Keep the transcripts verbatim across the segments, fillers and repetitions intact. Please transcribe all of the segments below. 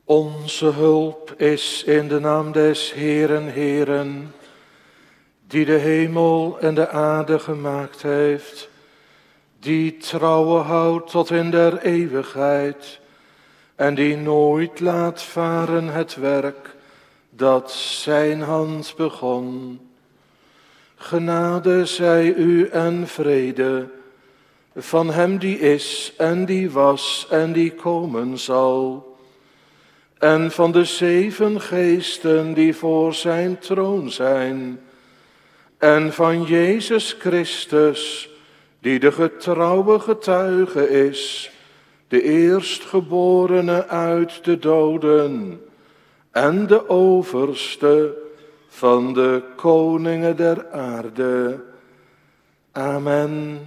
Onze hulp is in de naam des Heeren, Heeren, die de hemel en de aarde gemaakt heeft, die trouwe houdt tot in der eeuwigheid en die nooit laat varen het werk dat zijn hand begon. Genade zij u en vrede van hem die is en die was en die komen zal, en van de zeven geesten die voor zijn troon zijn, en van Jezus Christus, die de getrouwe getuige is, de eerstgeborene uit de doden, en de overste van de koningen der aarde. Amen.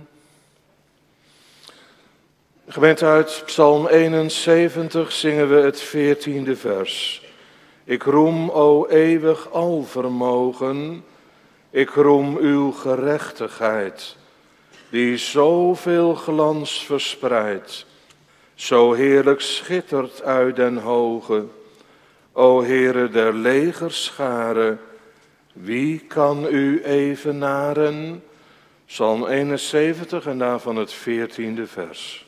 Gemeente, uit Psalm eenenzeventig zingen we het veertiende vers. Ik roem, o eeuwig alvermogen, ik roem uw gerechtigheid, die zoveel glans verspreidt, zo heerlijk schittert uit den hoge. O Heere der legerscharen, wie kan u evenaren? Psalm eenenzeventig en daarvan het veertiende vers.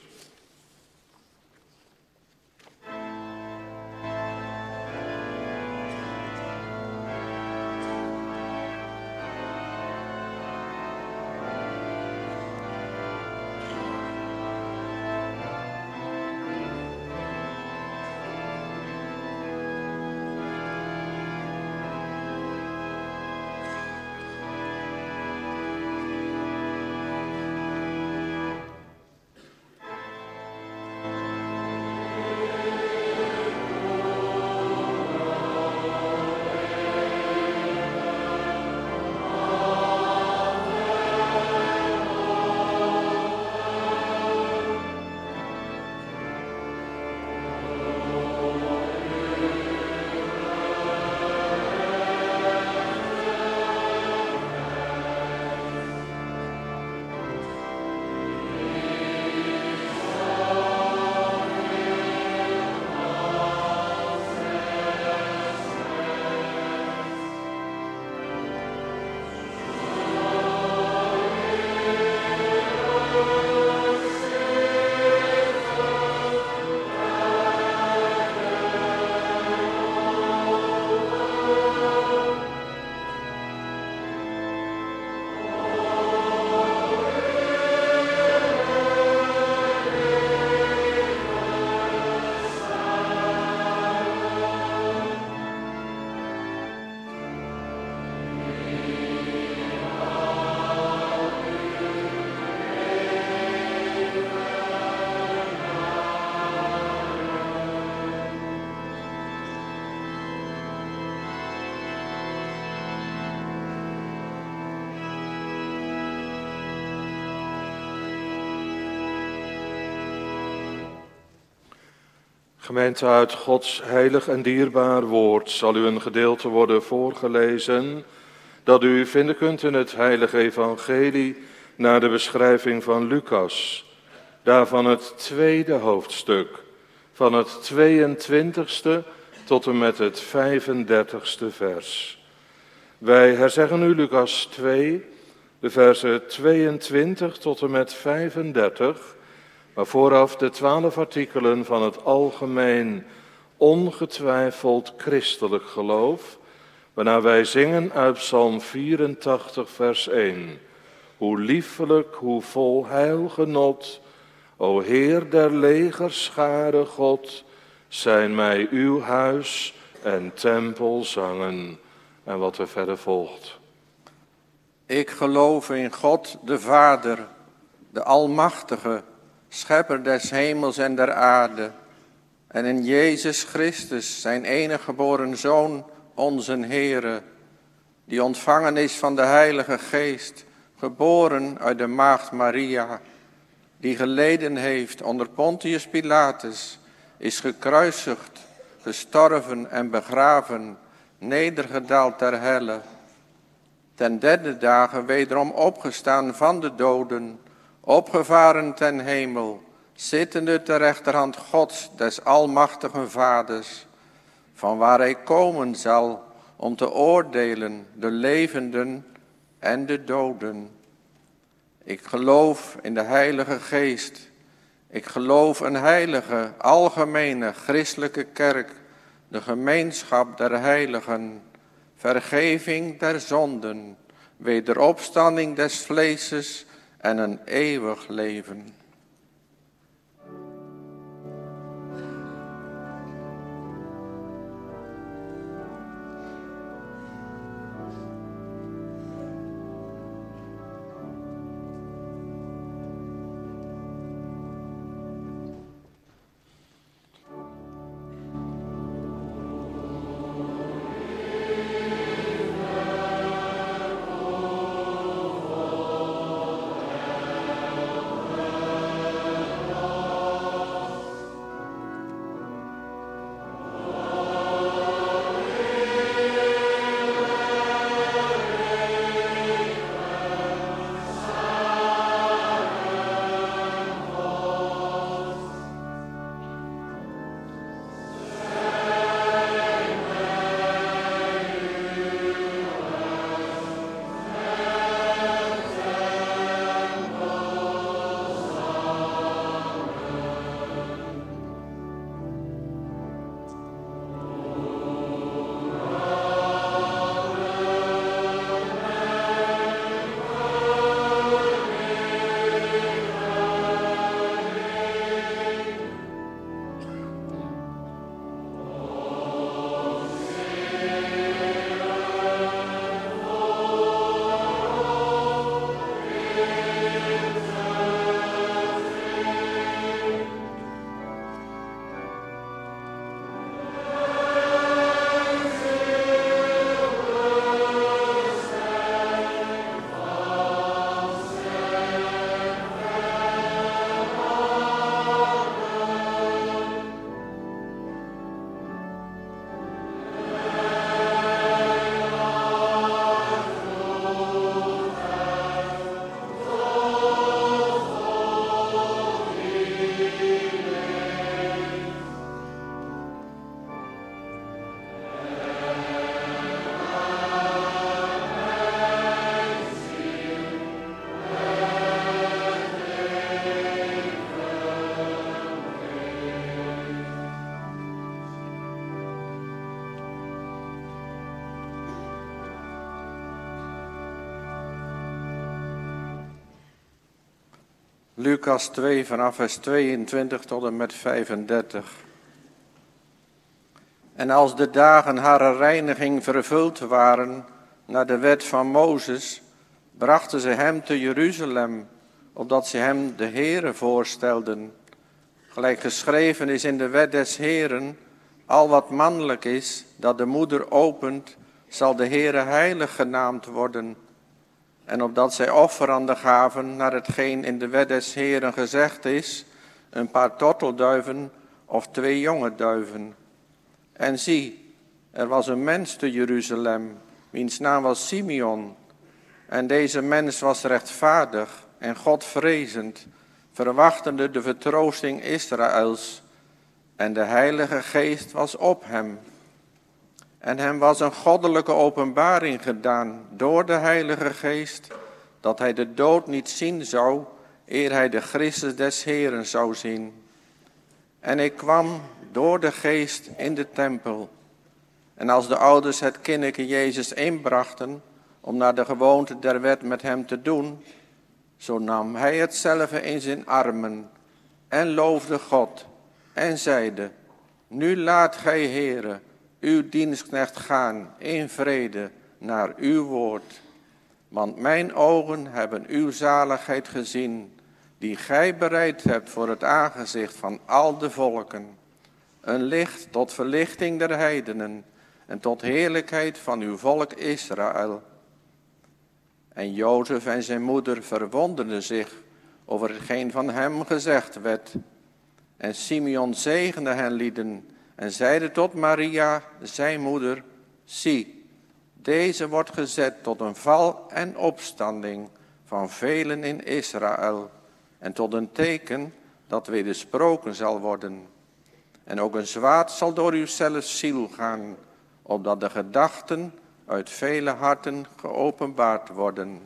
Gemeente, uit Gods heilig en dierbaar woord zal u een gedeelte worden voorgelezen dat u vinden kunt in het heilige evangelie naar de beschrijving van Lucas. Daarvan het tweede hoofdstuk, van het tweeëntwintigste tot en met het vijfendertigste vers. Wij herzeggen u Lucas twee, de versen tweeëntwintig tot en met vijfendertig, maar vooraf de twaalf artikelen van het algemeen ongetwijfeld christelijk geloof, waarna wij zingen uit Psalm vierentachtig vers één. Hoe liefelijk, hoe vol heilgenot, o Heer der legerscharen God, zijn mij uw huis en tempel zangen. En wat er verder volgt. Ik geloof in God de Vader, de Almachtige, Schepper des hemels en der aarde, en in Jezus Christus, zijn enige geboren Zoon, onze Heere, die ontvangen is van de Heilige Geest, geboren uit de maagd Maria, die geleden heeft onder Pontius Pilatus, is gekruisigd, gestorven en begraven, nedergedaald ter helle, ten derde dagen wederom opgestaan van de doden, opgevaren ten hemel, zittende ter rechterhand Gods, des almachtigen Vaders, van waar hij komen zal om te oordelen de levenden en de doden. Ik geloof in de Heilige Geest. Ik geloof een heilige, algemene, christelijke kerk, de gemeenschap der heiligen, vergeving der zonden, wederopstanding des vleeses en een eeuwig leven. Lucas twee vanaf vers tweeëntwintig tot en met vijfendertig. En als de dagen harer reiniging vervuld waren naar de wet van Mozes, brachten ze hem te Jeruzalem, opdat ze hem de Heere voorstelden. Gelijk geschreven is in de wet des Heeren, al wat mannelijk is, dat de moeder opent, zal de Heere heilig genaamd worden. En opdat zij offeranden gaven naar hetgeen in de wet des Heeren gezegd is, een paar tortelduiven of twee jonge duiven. En zie, er was een mens te Jeruzalem, wiens naam was Simeon. En deze mens was rechtvaardig en Godvrezend, verwachtende de vertroosting Israëls. En de Heilige Geest was op hem. En hem was een goddelijke openbaring gedaan door de Heilige Geest, dat hij de dood niet zien zou, eer hij de Christus des Heeren zou zien. En ik kwam door de Geest in de tempel. En als de ouders het kindeke Jezus inbrachten, om naar de gewoonte der wet met hem te doen, zo nam hij hetzelfde in zijn armen en loofde God en zeide, nu laat gij, Heere, uw dienstknecht gaan in vrede naar uw woord. Want mijn ogen hebben uw zaligheid gezien, die gij bereid hebt voor het aangezicht van al de volken. Een licht tot verlichting der heidenen en tot heerlijkheid van uw volk Israël. En Jozef en zijn moeder verwonderden zich over hetgeen van hem gezegd werd. En Simeon zegende hen lieden en zeide tot Maria, zijn moeder, zie, deze wordt gezet tot een val en opstanding van velen in Israël en tot een teken dat wedersproken zal worden. En ook een zwaard zal door uw zelf ziel gaan, opdat de gedachten uit vele harten geopenbaard worden.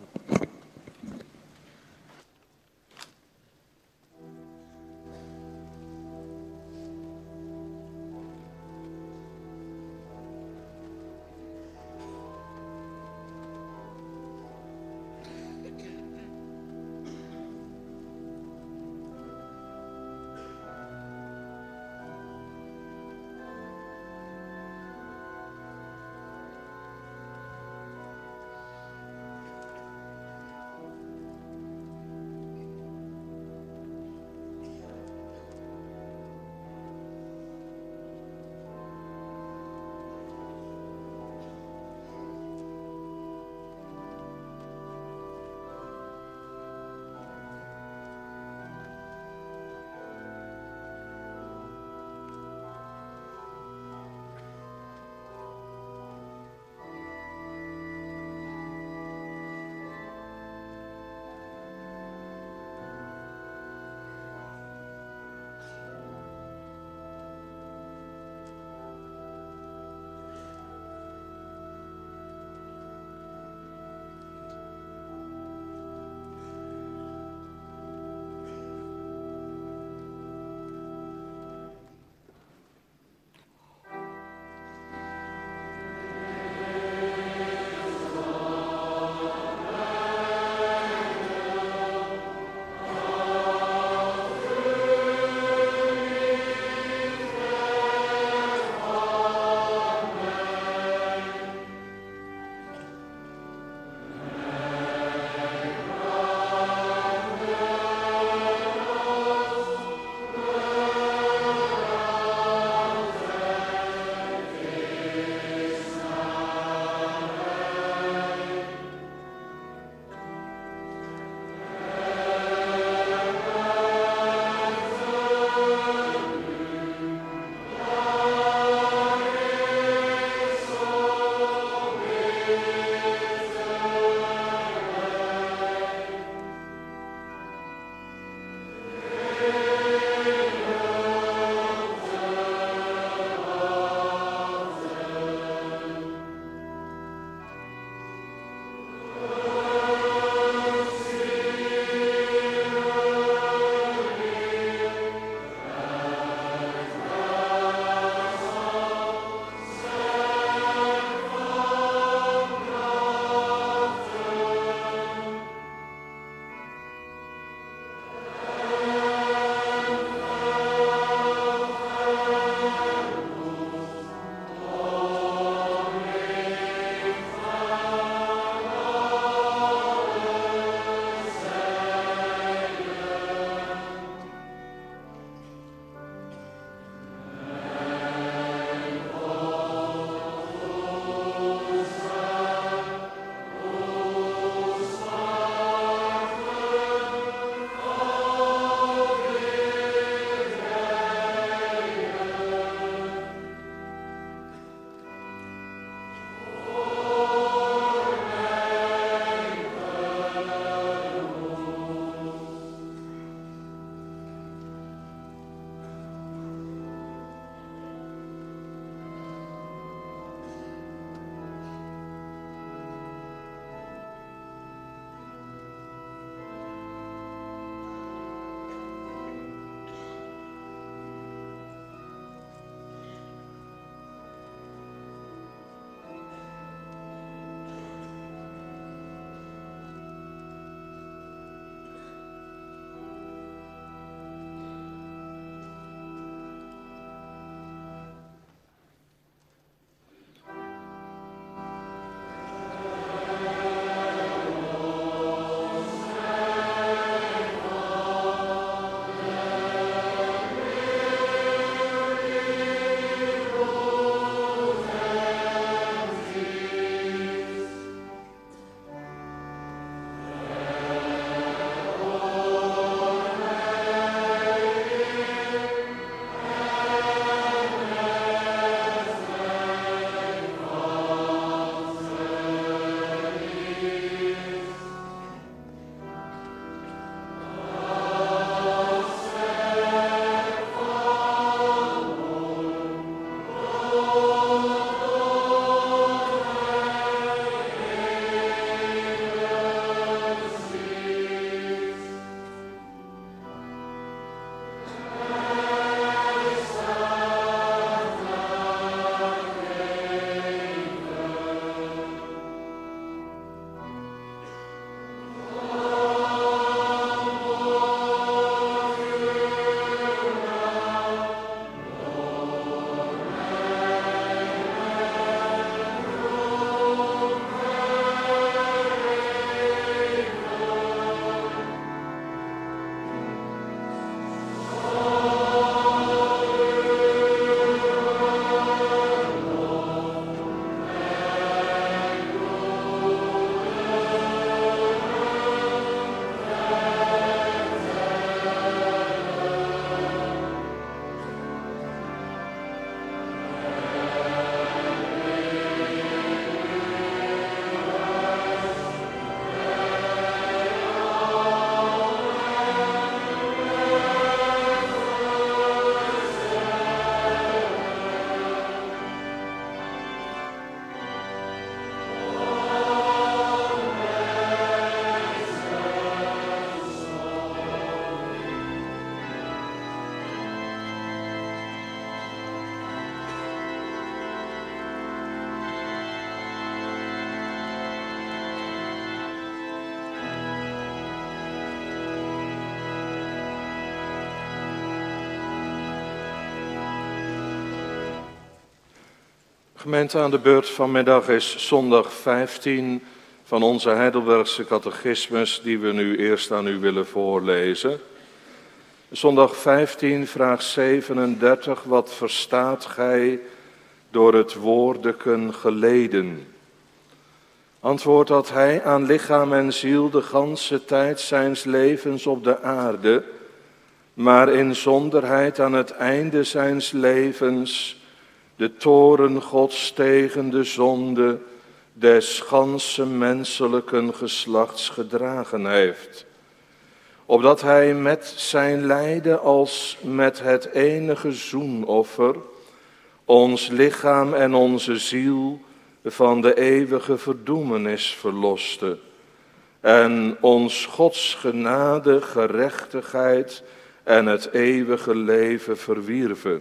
Gemeente, aan de beurt vanmiddag is zondag vijftien van onze Heidelbergse catechismus die we nu eerst aan u willen voorlezen. Zondag vijftien, vraag zevenendertig, wat verstaat gij door het woordeken geleden? Antwoord dat hij aan lichaam en ziel de ganse tijd zijns levens op de aarde, maar in zonderheid aan het einde zijns levens de toorn Gods tegen de zonde des ganse menselijken geslachts gedragen heeft. Opdat hij met zijn lijden als met het enige zoenoffer ons lichaam en onze ziel van de eeuwige verdoemenis verloste en ons Gods genade, gerechtigheid en het eeuwige leven verwierven.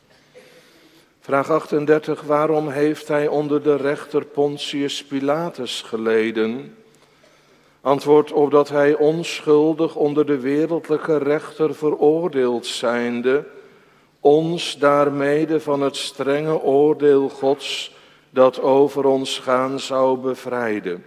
Vraag achtendertig, waarom heeft hij onder de rechter Pontius Pilatus geleden? Antwoord, opdat hij onschuldig onder de wereldlijke rechter veroordeeld zijnde, ons daarmede van het strenge oordeel Gods dat over ons gaan zou bevrijden.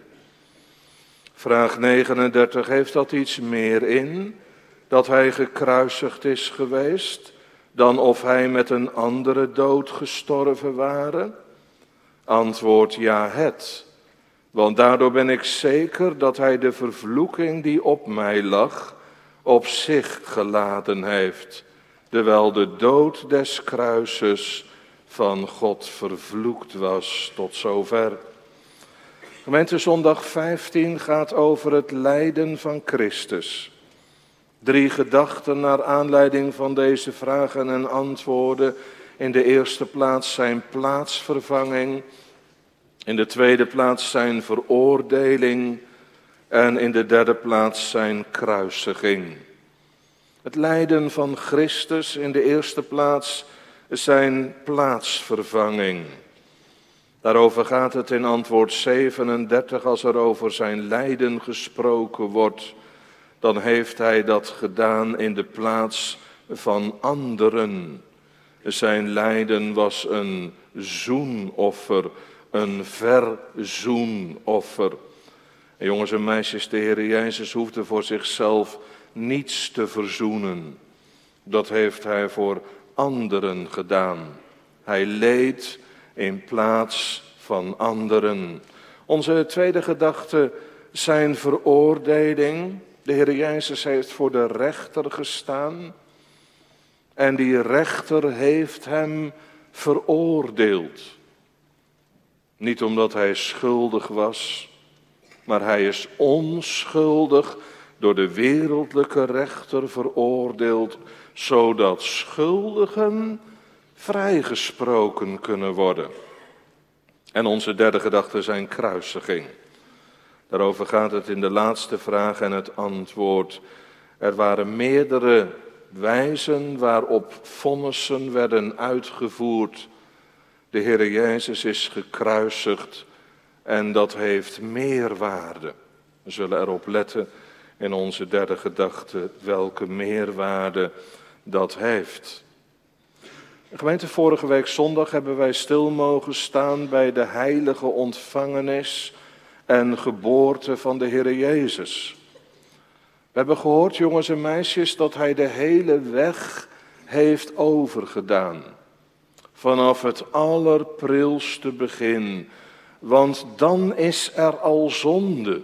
Vraag negenendertig, heeft dat iets meer in, dat hij gekruisigd is geweest, dan of hij met een andere dood gestorven ware? Antwoord, ja het. Want daardoor ben ik zeker dat hij de vervloeking die op mij lag, op zich geladen heeft, terwijl de dood des kruises van God vervloekt was. Tot zover. Gemeente, zondag vijftien gaat over het lijden van Christus. Drie gedachten naar aanleiding van deze vragen en antwoorden. In de eerste plaats zijn plaatsvervanging. In de tweede plaats zijn veroordeling. En in de derde plaats zijn kruisiging. Het lijden van Christus in de eerste plaats zijn plaatsvervanging. Daarover gaat het in antwoord zevenendertig als er over zijn lijden gesproken wordt. Dan heeft hij dat gedaan in de plaats van anderen. Zijn lijden was een zoenoffer, een verzoenoffer. En jongens en meisjes, de Heer Jezus hoefde voor zichzelf niets te verzoenen. Dat heeft hij voor anderen gedaan. Hij leed in plaats van anderen. Onze tweede gedachte, zijn veroordeling. De Heer Jezus heeft voor de rechter gestaan en die rechter heeft hem veroordeeld. Niet omdat hij schuldig was, maar hij is onschuldig door de wereldlijke rechter veroordeeld, zodat schuldigen vrijgesproken kunnen worden. En onze derde gedachte zijn kruisiging. Daarover gaat het in de laatste vraag en het antwoord. Er waren meerdere wijzen waarop vonnissen werden uitgevoerd. De Heer Jezus is gekruisigd en dat heeft meerwaarde. We zullen erop letten in onze derde gedachte welke meerwaarde dat heeft. Gemeente, vorige week zondag hebben wij stil mogen staan bij de heilige ontvangenis en geboorte van de Heer Jezus. We hebben gehoord, jongens en meisjes, dat hij de hele weg heeft overgedaan. Vanaf het allerprilste begin. Want dan is er al zonde.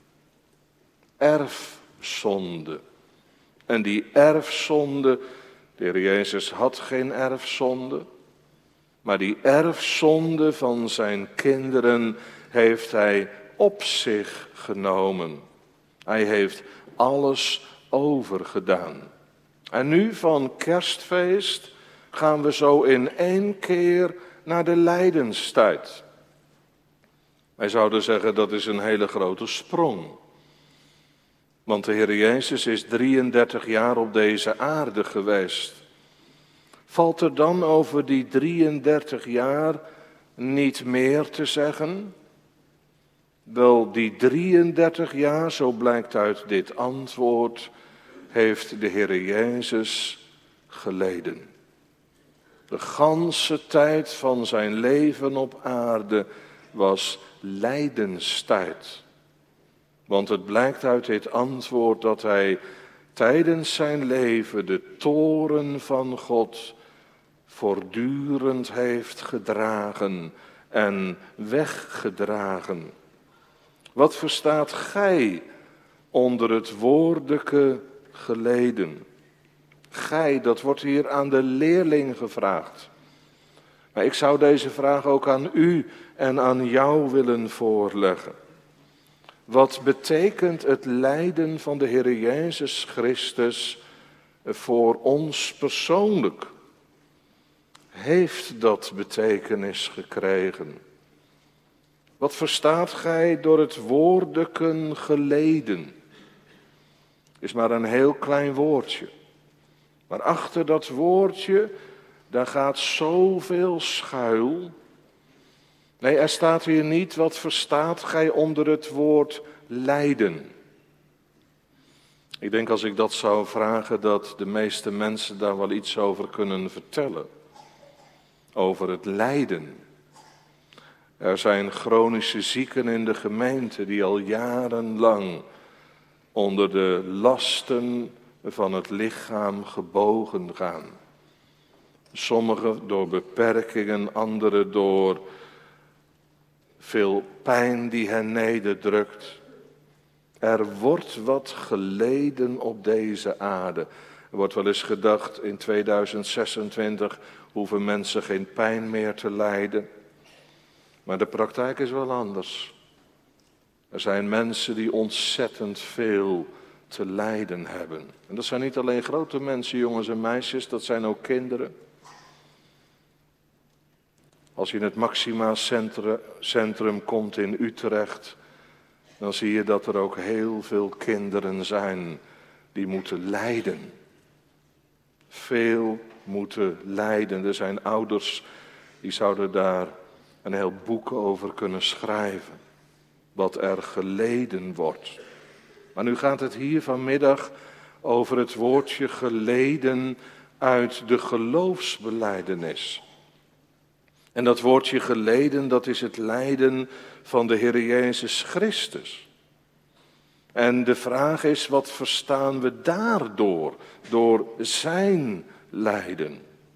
Erfzonde. En die erfzonde, de Heer Jezus had geen erfzonde. Maar die erfzonde van zijn kinderen heeft hij op zich genomen. Hij heeft alles overgedaan. En nu van Kerstfeest gaan we zo in één keer naar de lijdenstijd. Wij zouden zeggen dat is een hele grote sprong. Want de Heer Jezus is drieëndertig jaar op deze aarde geweest. Valt er dan over die drieëndertig jaar niet meer te zeggen? Wel, die drieëndertig jaar, zo blijkt uit dit antwoord, heeft de Heer Jezus geleden. De ganse tijd van zijn leven op aarde was lijdenstijd. Want het blijkt uit dit antwoord dat hij tijdens zijn leven de toorn van God voortdurend heeft gedragen en weggedragen. Wat verstaat gij onder het woordelijke geleden? Gij, dat wordt hier aan de leerling gevraagd. Maar ik zou deze vraag ook aan u en aan jou willen voorleggen. Wat betekent het lijden van de Heer Jezus Christus voor ons persoonlijk? Heeft dat betekenis gekregen? Wat verstaat gij door het woordelijke geleden? Is maar een heel klein woordje. Maar achter dat woordje, daar gaat zoveel schuil. Nee, er staat hier niet, wat verstaat gij onder het woord lijden? Ik denk als ik dat zou vragen, dat de meeste mensen daar wel iets over kunnen vertellen. Over het lijden. Er zijn chronische zieken in de gemeente die al jarenlang onder de lasten van het lichaam gebogen gaan. Sommigen door beperkingen, anderen door veel pijn die hen nederdrukt. Er wordt wat geleden op deze aarde. Er wordt wel eens gedacht in tweeduizend zesentwintig hoeven mensen geen pijn meer te lijden. Maar de praktijk is wel anders. Er zijn mensen die ontzettend veel te lijden hebben. En dat zijn niet alleen grote mensen, jongens en meisjes, dat zijn ook kinderen. Als je in het Maxima Centrum, centrum komt in Utrecht, dan zie je dat er ook heel veel kinderen zijn die moeten lijden. Veel moeten lijden. Er zijn ouders die zouden daar een heel boek over kunnen schrijven. Wat er geleden wordt. Maar nu gaat het hier vanmiddag over het woordje geleden uit de geloofsbelijdenis. En dat woordje geleden, dat is het lijden van de Heer Jezus Christus. En de vraag is, wat verstaan we daardoor, door zijn lijden?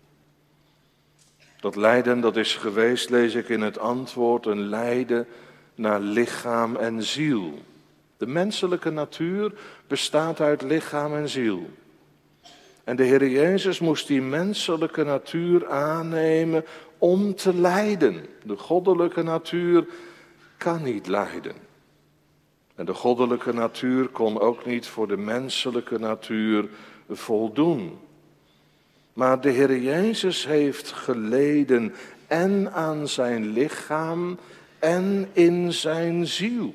Dat lijden, dat is geweest, lees ik in het antwoord, een lijden naar lichaam en ziel. De menselijke natuur bestaat uit lichaam en ziel. En de Heer Jezus moest die menselijke natuur aannemen om te lijden. De goddelijke natuur kan niet lijden. En de goddelijke natuur kon ook niet voor de menselijke natuur voldoen. Maar de Heer Jezus heeft geleden en aan zijn lichaam en in zijn ziel.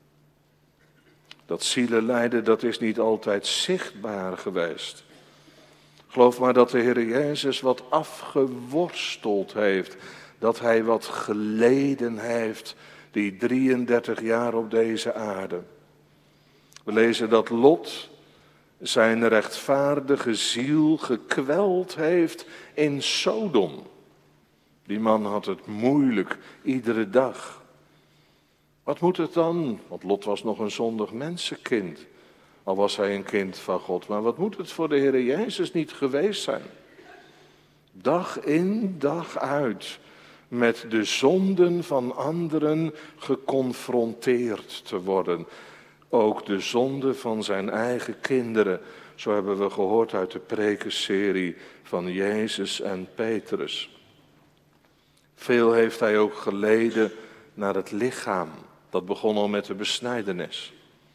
Dat zielenlijden, dat is niet altijd zichtbaar geweest. Geloof maar dat de Heer Jezus wat afgeworsteld heeft. Dat hij wat geleden heeft, die drieëndertig jaar op deze aarde. We lezen dat Lot zijn rechtvaardige ziel gekweld heeft in Sodom. Die man had het moeilijk, iedere dag. Wat moet het dan? Want Lot was nog een zondig mensenkind. Al was hij een kind van God. Maar wat moet het voor de Heer Jezus niet geweest zijn? Dag in, dag uit. Met de zonden van anderen geconfronteerd te worden. Ook de zonde van zijn eigen kinderen. Zo hebben we gehoord uit de prekenserie van Jezus en Petrus. Veel heeft hij ook geleden naar het lichaam. Dat begon al met de besnijdenis.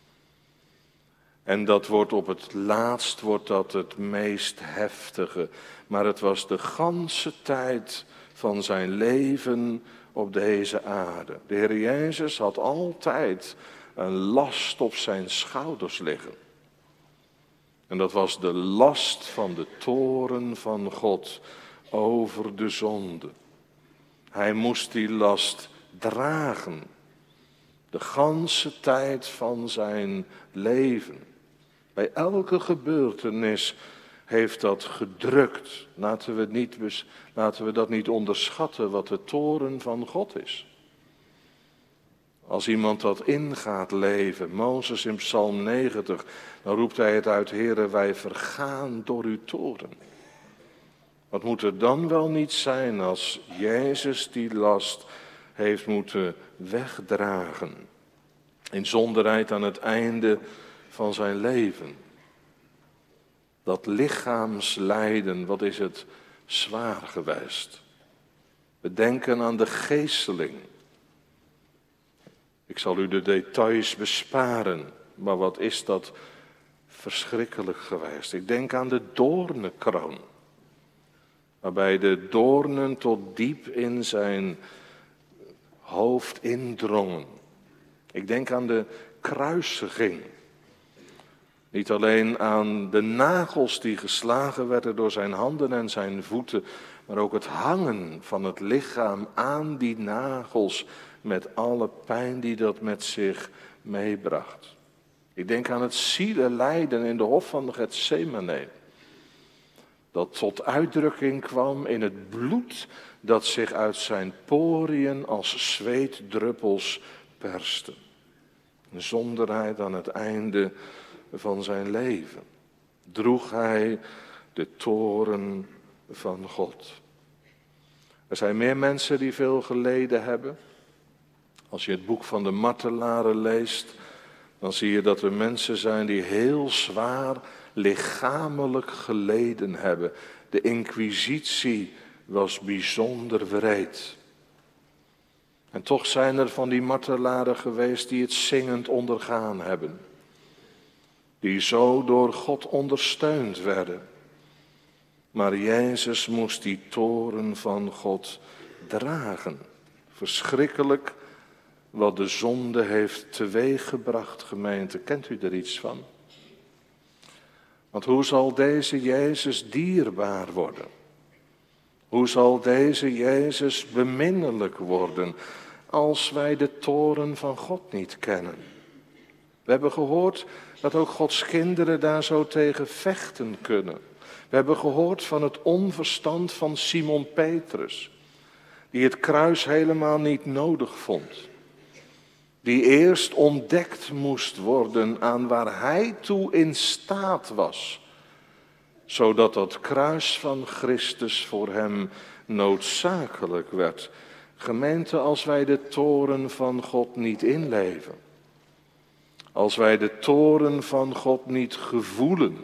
En dat wordt op het laatst wordt dat het meest heftige. Maar het was de ganse tijd van zijn leven op deze aarde. De Heer Jezus had altijd een last op zijn schouders liggen. En dat was de last van de toorn van God over de zonde. Hij moest die last dragen. De ganse tijd van zijn leven. Bij elke gebeurtenis heeft dat gedrukt. Laten we, het niet, laten we dat niet onderschatten wat de toorn van God is. Als iemand dat in gaat leven, Mozes in Psalm negentig, dan roept hij het uit, Heere, wij vergaan door uw toorn. Wat moet er dan wel niet zijn als Jezus die last heeft moeten wegdragen. In zonderheid aan het einde van zijn leven. Dat lichaamslijden, wat is het zwaar geweest. We denken aan de geesteling. Ik zal u de details besparen, maar wat is dat verschrikkelijk geweest. Ik denk aan de doornenkroon. Waarbij de doornen tot diep in zijn hoofd indrongen. Ik denk aan de kruisiging. Niet alleen aan de nagels die geslagen werden door zijn handen en zijn voeten, maar ook het hangen van het lichaam aan die nagels met alle pijn die dat met zich meebracht. Ik denk aan het zielelijden in de hof van Getsemane. Dat tot uitdrukking kwam in het bloed dat zich uit zijn poriën als zweetdruppels perste. Een zonderheid aan het einde van zijn leven. Droeg hij de toorn van God. Er zijn meer mensen die veel geleden hebben. Als je het boek van de martelaren leest, dan zie je dat er mensen zijn die heel zwaar lichamelijk geleden hebben. De inquisitie was bijzonder wreed. En toch zijn er van die martelaren geweest die het zingend ondergaan hebben. Die zo door God ondersteund werden. Maar Jezus moest die toorn van God dragen. Verschrikkelijk wat de zonde heeft teweeggebracht, gemeente. Kent u er iets van? Want hoe zal deze Jezus dierbaar worden? Hoe zal deze Jezus beminnelijk worden als wij de toorn van God niet kennen? We hebben gehoord dat ook Gods kinderen daar zo tegen vechten kunnen. We hebben gehoord van het onverstand van Simon Petrus, die het kruis helemaal niet nodig vond. Die eerst ontdekt moest worden aan waar hij toe in staat was, zodat dat kruis van Christus voor hem noodzakelijk werd. Gemeente, als wij de toorn van God niet inleven, als wij de toorn van God niet gevoelen,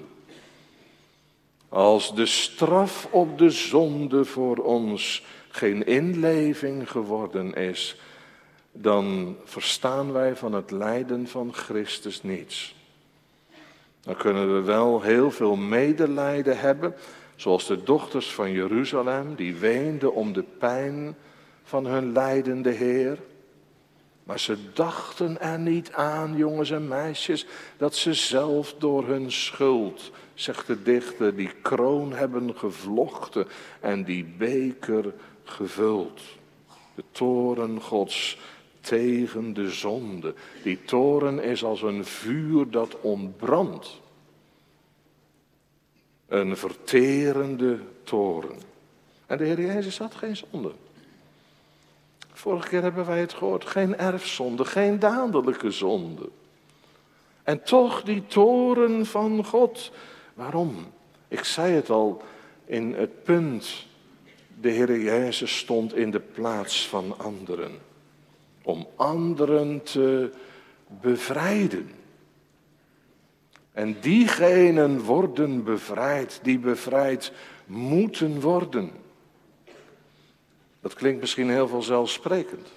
als de straf op de zonde voor ons geen inleving geworden is, dan verstaan wij van het lijden van Christus niets. Dan kunnen we wel heel veel medelijden hebben, zoals de dochters van Jeruzalem, die weenden om de pijn van hun lijdende Heer. Maar ze dachten er niet aan, jongens en meisjes, dat ze zelf door hun schuld, zegt de dichter, die kroon hebben gevlochten en die beker gevuld. De toorn Gods tegen de zonde. Die toorn is als een vuur dat ontbrandt. Een verterende toorn. En de Heer Jezus had geen zonde. Vorige keer hebben wij het gehoord. Geen erfzonde, geen dadelijke zonde. En toch die toorn van God. Waarom? Ik zei het al in het punt. De Heer Jezus stond in de plaats van anderen. Om anderen te bevrijden. En diegenen worden bevrijd, die bevrijd moeten worden. Dat klinkt misschien heel vanzelfsprekend.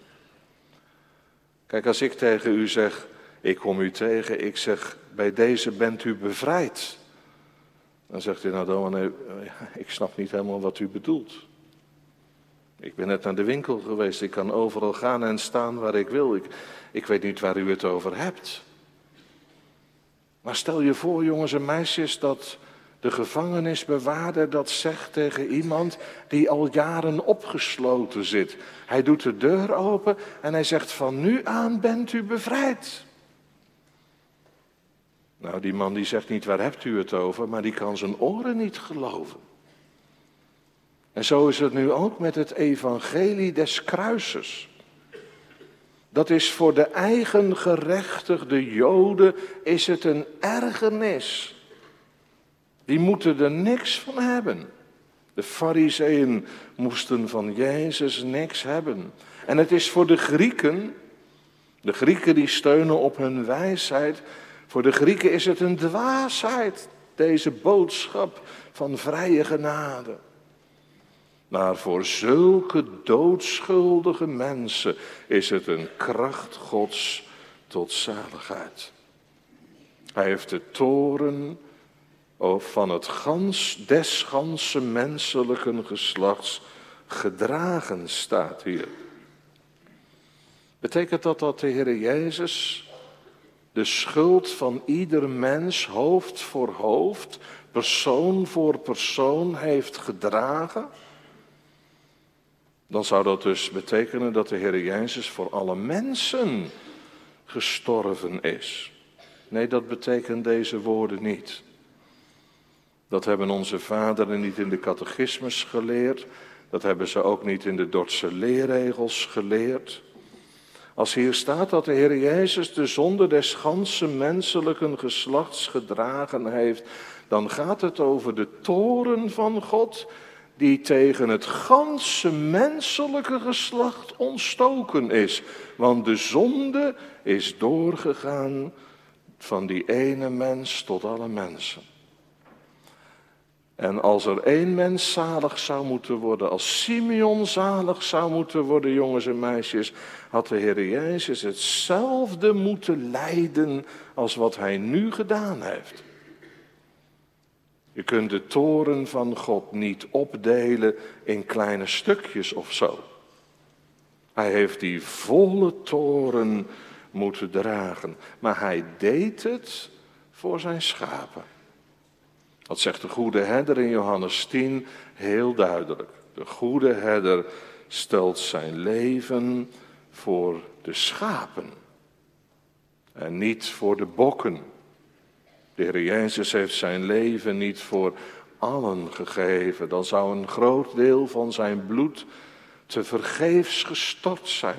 Kijk, als ik tegen u zeg, ik kom u tegen, ik zeg, bij deze bent u bevrijd. Dan zegt u, nou dominee, ik snap niet helemaal wat u bedoelt. Ik ben net naar de winkel geweest, ik kan overal gaan en staan waar ik wil. Ik, ik weet niet waar u het over hebt. Maar stel je voor, jongens en meisjes, dat de gevangenisbewaarder dat zegt tegen iemand die al jaren opgesloten zit. Hij doet de deur open en hij zegt, van nu aan bent u bevrijd. Nou, die man die zegt niet, waar hebt u het over? Maar die kan zijn oren niet geloven. En zo is het nu ook met het evangelie des kruises. Dat is voor de eigen gerechtigde Joden is het een ergernis. Die moeten er niks van hebben. De Farizeeën moesten van Jezus niks hebben. En het is voor de Grieken, de Grieken die steunen op hun wijsheid. Voor de Grieken is het een dwaasheid, deze boodschap van vrije genade. Maar voor zulke doodschuldige mensen is het een kracht Gods tot zaligheid. Hij heeft de toren van het gans, des ganse menselijke geslachts gedragen, staat hier. Betekent dat dat de Heer Jezus de schuld van ieder mens hoofd voor hoofd, persoon voor persoon heeft gedragen? Dan zou dat dus betekenen dat de Heer Jezus voor alle mensen gestorven is. Nee, dat betekent deze woorden niet. Dat hebben onze vaderen niet in de catechismus geleerd. Dat hebben ze ook niet in de Dordtse leerregels geleerd. Als hier staat dat de Heer Jezus de zonde des ganse menselijke geslachts gedragen heeft, dan gaat het over de toren van God die tegen het ganse menselijke geslacht ontstoken is. Want de zonde is doorgegaan van die ene mens tot alle mensen. En als er één mens zalig zou moeten worden, als Simeon zalig zou moeten worden, jongens en meisjes, had de Heer Jezus hetzelfde moeten lijden als wat hij nu gedaan heeft. Je kunt de toren van God niet opdelen in kleine stukjes of zo. Hij heeft die volle toren moeten dragen, maar hij deed het voor zijn schapen. Dat zegt de goede herder in Johannes tien heel duidelijk. De goede herder stelt zijn leven voor de schapen en niet voor de bokken. De Heer Jezus heeft zijn leven niet voor allen gegeven. Dan zou een groot deel van zijn bloed te vergeefs gestort zijn.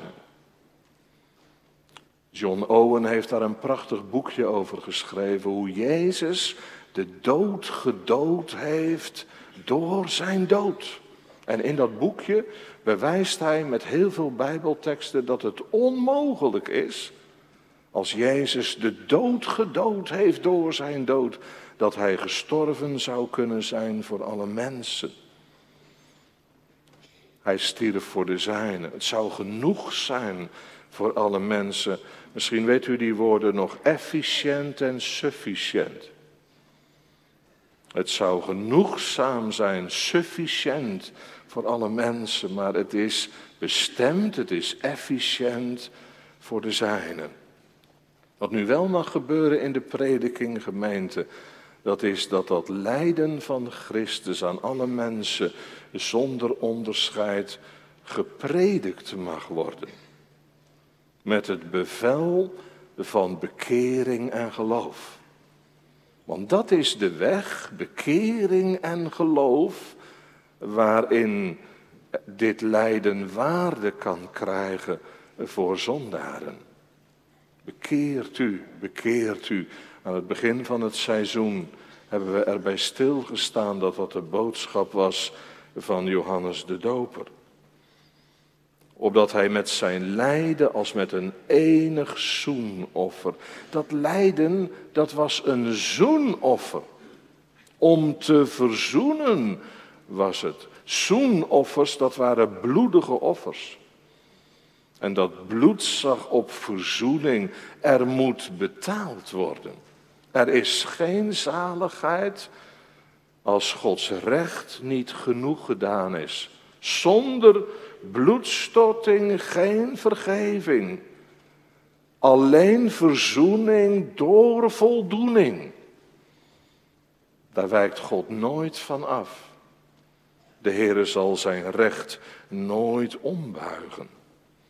John Owen heeft daar een prachtig boekje over geschreven, hoe Jezus de dood gedood heeft door zijn dood. En in dat boekje bewijst hij met heel veel Bijbelteksten dat het onmogelijk is, als Jezus de dood gedood heeft door zijn dood, dat hij gestorven zou kunnen zijn voor alle mensen. Hij stierf voor de zijnen. Het zou genoeg zijn voor alle mensen. Misschien weet u die woorden nog, efficiënt en sufficiënt. Het zou genoegzaam zijn, sufficiënt voor alle mensen, maar het is bestemd, het is efficiënt voor de zijnen. Wat nu wel mag gebeuren in de prediking, gemeente, dat is dat dat lijden van Christus aan alle mensen zonder onderscheid gepredikt mag worden. Met het bevel van bekering en geloof. Want dat is de weg, bekering en geloof, waarin dit lijden waarde kan krijgen voor zondaren. Bekeert u, bekeert u. Aan het begin van het seizoen hebben we erbij stilgestaan dat dat de boodschap was van Johannes de Doper. Opdat hij met zijn lijden als met een enig zoenoffer. Dat lijden, dat was een zoenoffer. Om te verzoenen was het. Zoenoffers, dat waren bloedige offers. En dat bloed zag op verzoening. Er moet betaald worden. Er is geen zaligheid als Gods recht niet genoeg gedaan is. Zonder bloedstorting geen vergeving. Alleen verzoening door voldoening. Daar wijkt God nooit van af. De Heere zal zijn recht nooit ombuigen.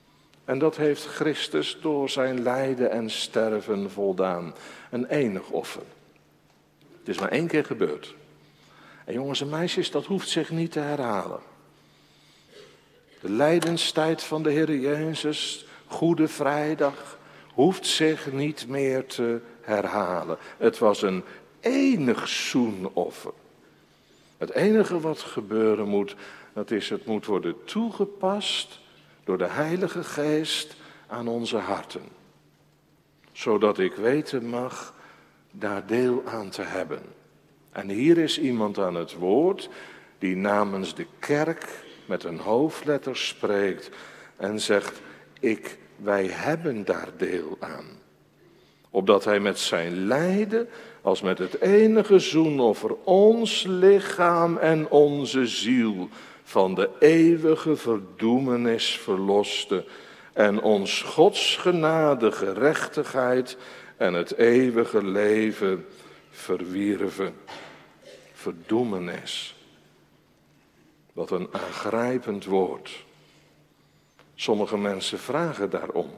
En dat heeft Christus door zijn lijden en sterven voldaan. Een enig offer. Het is maar één keer gebeurd. En jongens en meisjes, dat hoeft zich niet te herhalen. De lijdenstijd van de Heer Jezus, Goede Vrijdag, hoeft zich niet meer te herhalen. Het was een enig zoenoffer. Het enige wat gebeuren moet, dat is het moet worden toegepast door de Heilige Geest aan onze harten. Zodat ik weten mag daar deel aan te hebben. En hier is iemand aan het woord die namens de kerk met een hoofdletter spreekt en zegt, ik, wij hebben daar deel aan. Opdat hij met zijn lijden, als met het enige zoenoffer, ons lichaam en onze ziel van de eeuwige verdoemenis verloste en ons Gods genade, gerechtigheid en het eeuwige leven verwierven. Verdoemenis. Wat een aangrijpend woord. Sommige mensen vragen daarom.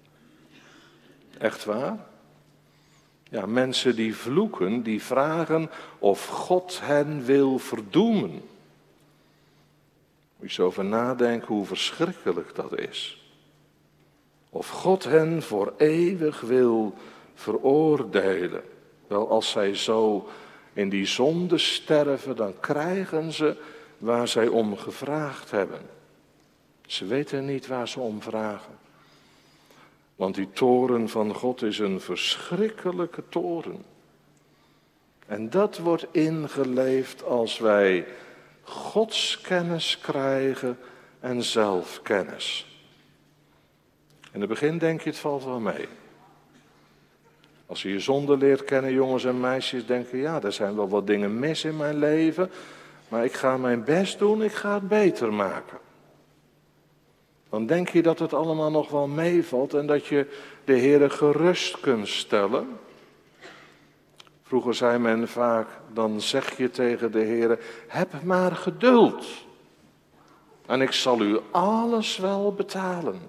Echt waar? Ja, mensen die vloeken, die vragen of God hen wil verdoemen. Moet je eens over nadenken hoe verschrikkelijk dat is. Of God hen voor eeuwig wil veroordelen. Wel, als zij zo in die zonde sterven, dan krijgen ze waar zij om gevraagd hebben. Ze weten niet waar ze om vragen. Want die toorn van God is een verschrikkelijke toorn. En dat wordt ingeleefd als wij godskennis krijgen en zelfkennis. In het begin denk je het valt wel mee. Als je je zonde leert kennen, jongens en meisjes, denken ja, er zijn wel wat dingen mis in mijn leven. Maar ik ga mijn best doen, ik ga het beter maken. Dan denk je dat het allemaal nog wel meevalt en dat je de Heere gerust kunt stellen. Vroeger zei men vaak, dan zeg je tegen de Heere, heb maar geduld. En ik zal u alles wel betalen.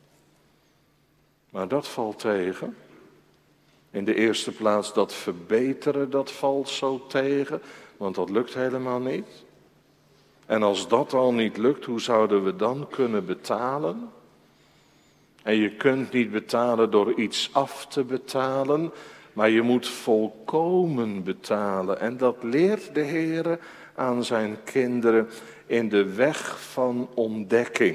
Maar dat valt tegen. In de eerste plaats dat verbeteren, dat valt zo tegen, want dat lukt helemaal niet. En als dat al niet lukt, hoe zouden we dan kunnen betalen? En je kunt niet betalen door iets af te betalen, maar je moet volkomen betalen. En dat leert de Heere aan zijn kinderen in de weg van ontdekking.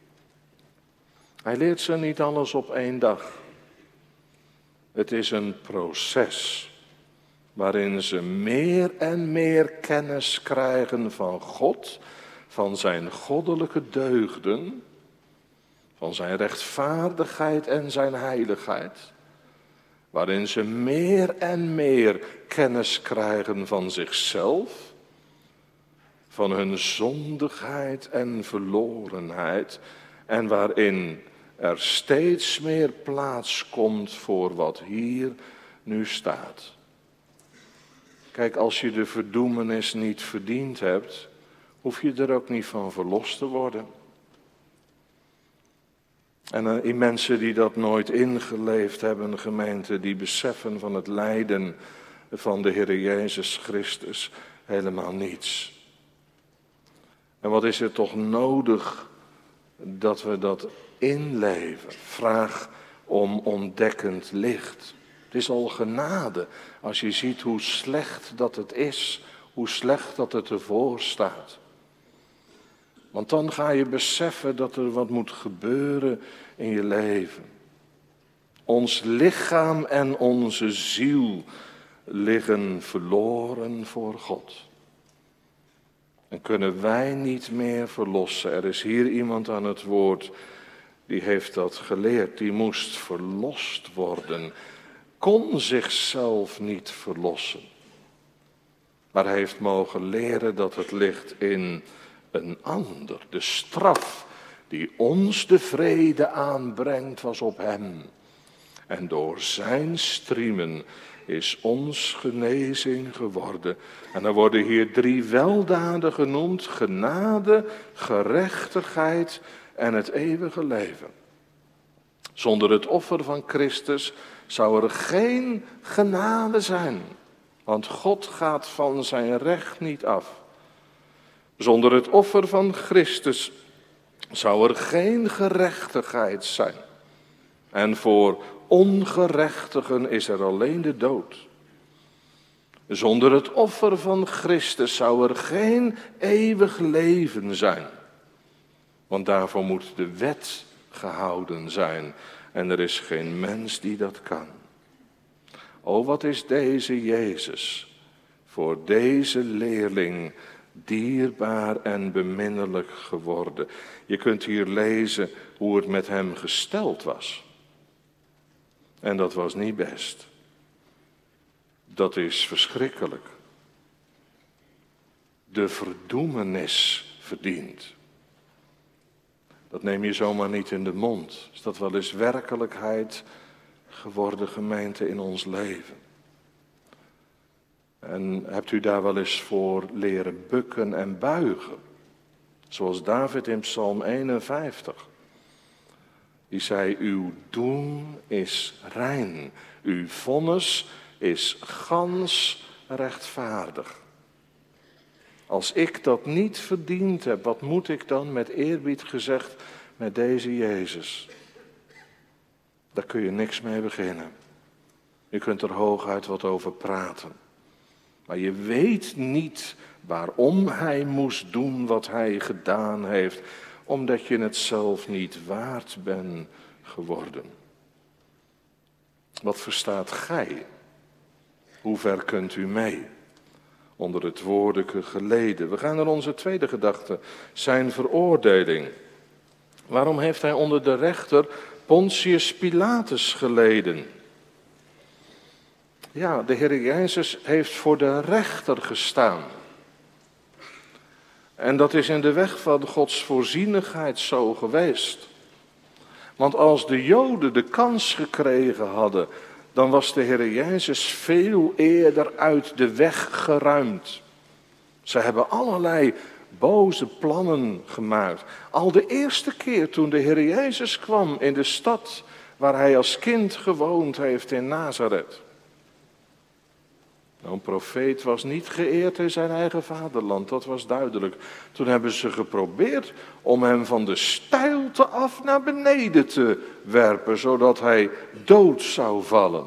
Hij leert ze niet alles op één dag. Het is een proces waarin ze meer en meer kennis krijgen van God, van zijn goddelijke deugden, van zijn rechtvaardigheid en zijn heiligheid. Waarin ze meer en meer kennis krijgen van zichzelf, van hun zondigheid en verlorenheid. En waarin er steeds meer plaats komt voor wat hier nu staat. Kijk, als je de verdoemenis niet verdiend hebt, hoef je er ook niet van verlost te worden. En in mensen die dat nooit ingeleefd hebben, gemeente, die beseffen van het lijden van de Heer Jezus Christus helemaal niets. En wat is er toch nodig dat we dat inleven? Vraag om ontdekkend licht. Het is al genade als je ziet hoe slecht dat het is, hoe slecht dat het ervoor staat. Want dan ga je beseffen dat er wat moet gebeuren in je leven. Ons lichaam en onze ziel liggen verloren voor God. En kunnen wij niet meer verlossen. Er is hier iemand aan het woord, die heeft dat geleerd. Die moest verlost worden. Kon zichzelf niet verlossen. Maar hij heeft mogen leren dat het ligt in een ander. De straf die ons de vrede aanbrengt was op hem. En door zijn striemen is ons genezing geworden. En er worden hier drie weldaden genoemd. Genade, gerechtigheid en het eeuwige leven. Zonder het offer van Christus zou er geen genade zijn, want God gaat van zijn recht niet af. Zonder het offer van Christus zou er geen gerechtigheid zijn. En voor ongerechtigen is er alleen de dood. Zonder het offer van Christus zou er geen eeuwig leven zijn. Want daarvoor moet de wet gehouden zijn. En er is geen mens die dat kan. O, wat is deze Jezus voor deze leerling dierbaar en beminnelijk geworden. Je kunt hier lezen hoe het met hem gesteld was. En dat was niet best. Dat is verschrikkelijk. De verdoemenis verdient. Dat neem je zomaar niet in de mond. Is dat wel eens werkelijkheid geworden, gemeente, in ons leven? En hebt u daar wel eens voor leren bukken en buigen? Zoals David in Psalm eenenvijftig. Die zei, uw doen is rein. Uw vonnis is gans rechtvaardig. Als ik dat niet verdiend heb, wat moet ik dan met eerbied gezegd met deze Jezus? Daar kun je niks mee beginnen. Je kunt er hooguit wat over praten. Maar je weet niet waarom hij moest doen wat hij gedaan heeft, omdat je het zelf niet waard bent geworden. Wat verstaat gij? Hoe ver kunt u mee? Onder het woordelijke geleden. We gaan naar onze tweede gedachte, zijn veroordeling. Waarom heeft hij onder de rechter Pontius Pilatus geleden? Ja, de Heer Jezus heeft voor de rechter gestaan. En dat is in de weg van Gods voorzienigheid zo geweest. Want als de Joden de kans gekregen hadden, dan was de Heer Jezus veel eerder uit de weg geruimd. Ze hebben allerlei boze plannen gemaakt. Al de eerste keer toen de Heer Jezus kwam in de stad waar hij als kind gewoond heeft in Nazareth. Nou, een profeet was niet geëerd in zijn eigen vaderland, dat was duidelijk. Toen hebben ze geprobeerd om hem van de steilte af naar beneden te werpen, zodat hij dood zou vallen.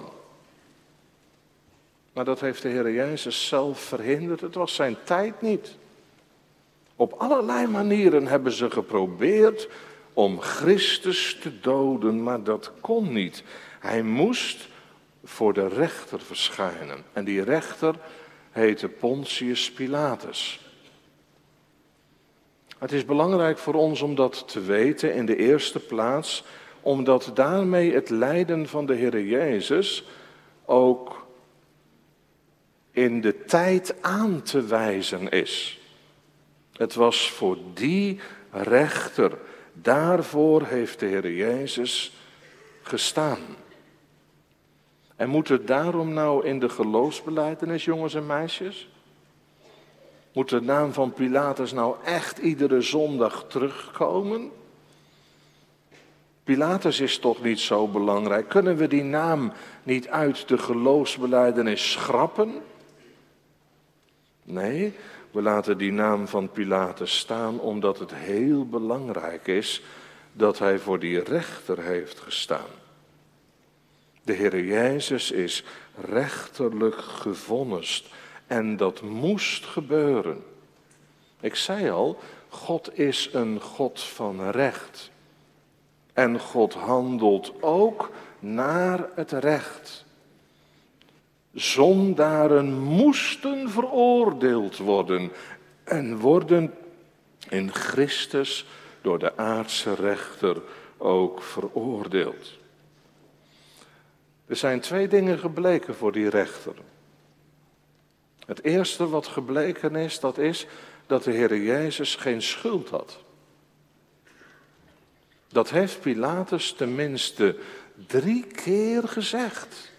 Maar dat heeft de Heer Jezus zelf verhinderd, het was zijn tijd niet. Op allerlei manieren hebben ze geprobeerd om Christus te doden, maar dat kon niet. Hij moest voor de rechter verschijnen. En die rechter heette Pontius Pilatus. Het is belangrijk voor ons om dat te weten in de eerste plaats, omdat daarmee het lijden van de Heer Jezus ook in de tijd aan te wijzen is. Het was voor die rechter, daarvoor heeft de Heer Jezus gestaan. En moet het daarom nou in de geloofsbelijdenis, jongens en meisjes? Moet de naam van Pilatus nou echt iedere zondag terugkomen? Pilatus is toch niet zo belangrijk? Kunnen we die naam niet uit de geloofsbelijdenis schrappen? Nee, we laten die naam van Pilatus staan omdat het heel belangrijk is dat hij voor die rechter heeft gestaan. De Heer Jezus is rechterlijk gevonnist en dat moest gebeuren. Ik zei al, God is een God van recht. En God handelt ook naar het recht. Zondaren moesten veroordeeld worden en worden in Christus door de aardse rechter ook veroordeeld. Er zijn twee dingen gebleken voor die rechter. Het eerste wat gebleken is, dat is dat de Heer Jezus geen schuld had. Dat heeft Pilatus tenminste drie keer gezegd.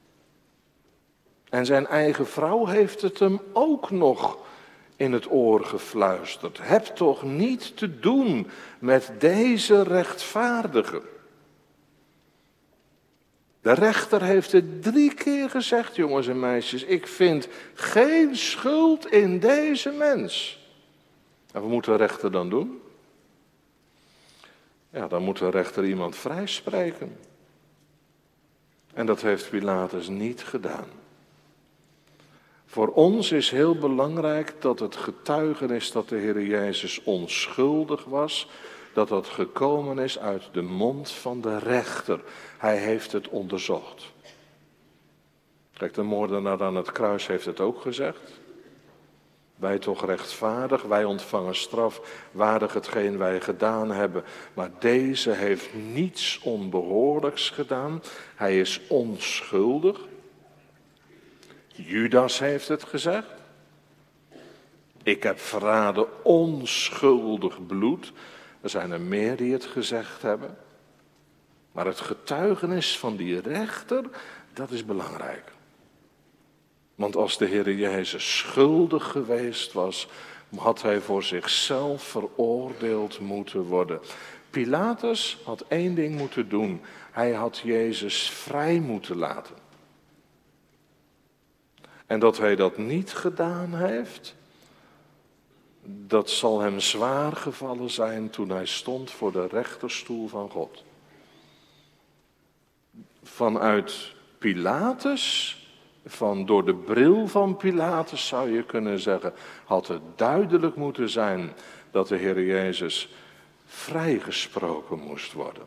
En zijn eigen vrouw heeft het hem ook nog in het oor gefluisterd. Heb toch niet te doen met deze rechtvaardige. De rechter heeft het drie keer gezegd, jongens en meisjes. Ik vind geen schuld in deze mens. En wat moet de rechter dan doen? Ja, dan moet de rechter iemand vrijspreken. En dat heeft Pilatus niet gedaan. Voor ons is heel belangrijk dat het getuigenis dat de Heer Jezus onschuldig was, dat dat gekomen is uit de mond van de rechter. Hij heeft het onderzocht. Kijk, de moordenaar aan het kruis heeft het ook gezegd. Wij toch rechtvaardig, wij ontvangen straf, waardig hetgeen wij gedaan hebben. Maar deze heeft niets onbehoorlijks gedaan. Hij is onschuldig. Judas heeft het gezegd. Ik heb verraden onschuldig bloed. Er zijn er meer die het gezegd hebben. Maar het getuigenis van die rechter, dat is belangrijk. Want als de Heer Jezus schuldig geweest was, had hij voor zichzelf veroordeeld moeten worden. Pilatus had één ding moeten doen. Hij had Jezus vrij moeten laten. En dat hij dat niet gedaan heeft, dat zal hem zwaar gevallen zijn toen hij stond voor de rechterstoel van God. Vanuit Pilatus, van door de bril van Pilatus zou je kunnen zeggen, had het duidelijk moeten zijn dat de Heer Jezus vrijgesproken moest worden.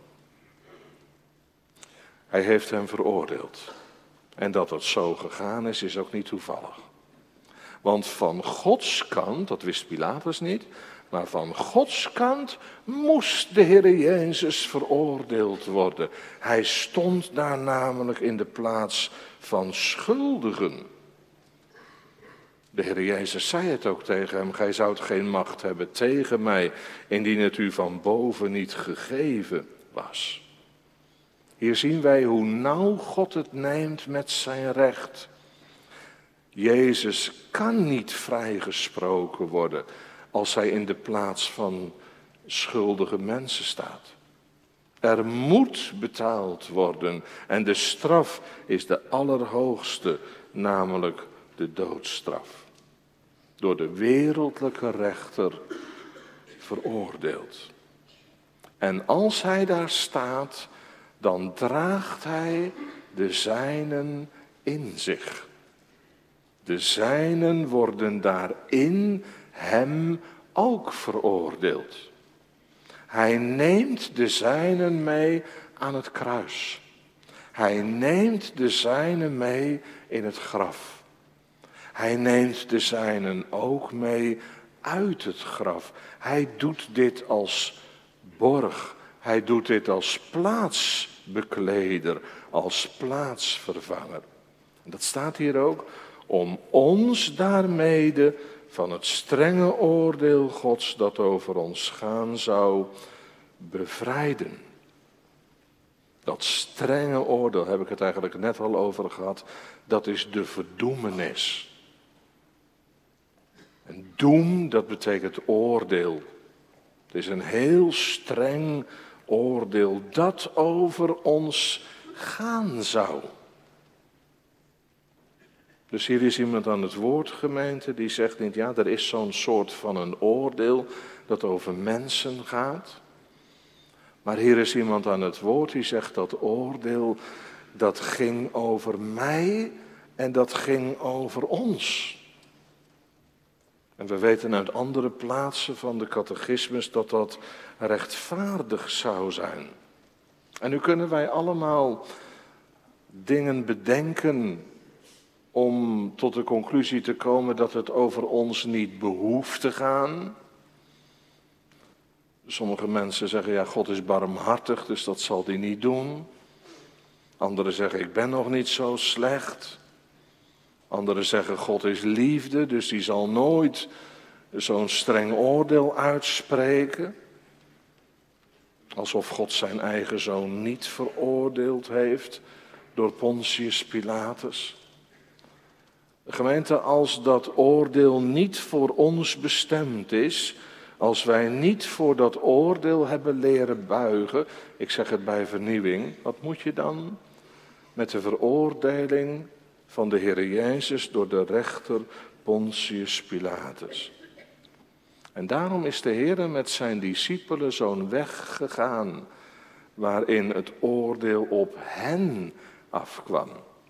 Hij heeft hem veroordeeld. En dat het zo gegaan is, is ook niet toevallig. Want van Gods kant, dat wist Pilatus niet, maar van Gods kant moest de Heer Jezus veroordeeld worden. Hij stond daar namelijk in de plaats van schuldigen. De Heer Jezus zei het ook tegen hem, gij zoudt geen macht hebben tegen mij, indien het u van boven niet gegeven was. Hier zien wij hoe nauw God het neemt met zijn recht. Jezus kan niet vrijgesproken worden als hij in de plaats van schuldige mensen staat. Er moet betaald worden en de straf is de allerhoogste, namelijk de doodstraf. Door de wereldlijke rechter veroordeeld. En als hij daar staat, dan draagt hij de zijnen in zich. De zijnen worden daarin hem ook veroordeeld. Hij neemt de zijnen mee aan het kruis. Hij neemt de zijnen mee in het graf. Hij neemt de zijnen ook mee uit het graf. Hij doet dit als borg. Hij doet dit als plaatsbekleder, als plaatsvervanger. En dat staat hier ook, om ons daarmede van het strenge oordeel Gods dat over ons gaan zou bevrijden. Dat strenge oordeel, heb ik het eigenlijk net al over gehad, dat is de verdoemenis. En doem, dat betekent oordeel. Het is een heel streng oordeel dat over ons gaan zou. Dus hier is iemand aan het woord, gemeente, die zegt niet, ja, er is zo'n soort van een oordeel dat over mensen gaat. Maar hier is iemand aan het woord die zegt dat oordeel, dat ging over mij en dat ging over ons. En we weten uit andere plaatsen van de catechismus dat dat rechtvaardig zou zijn. En nu kunnen wij allemaal dingen bedenken om tot de conclusie te komen dat het over ons niet behoeft te gaan. Sommige mensen zeggen, ja, God is barmhartig, dus dat zal hij niet doen. Anderen zeggen, ik ben nog niet zo slecht. Anderen zeggen, God is liefde, dus die zal nooit zo'n streng oordeel uitspreken. Alsof God zijn eigen zoon niet veroordeeld heeft door Pontius Pilatus. Gemeente, als dat oordeel niet voor ons bestemd is, als wij niet voor dat oordeel hebben leren buigen, ik zeg het bij vernieuwing, wat moet je dan? met de veroordeling van de Heer Jezus door de rechter Pontius Pilatus. En daarom is de Heer met zijn discipelen zo'n weg gegaan waarin het oordeel op hen afkwam.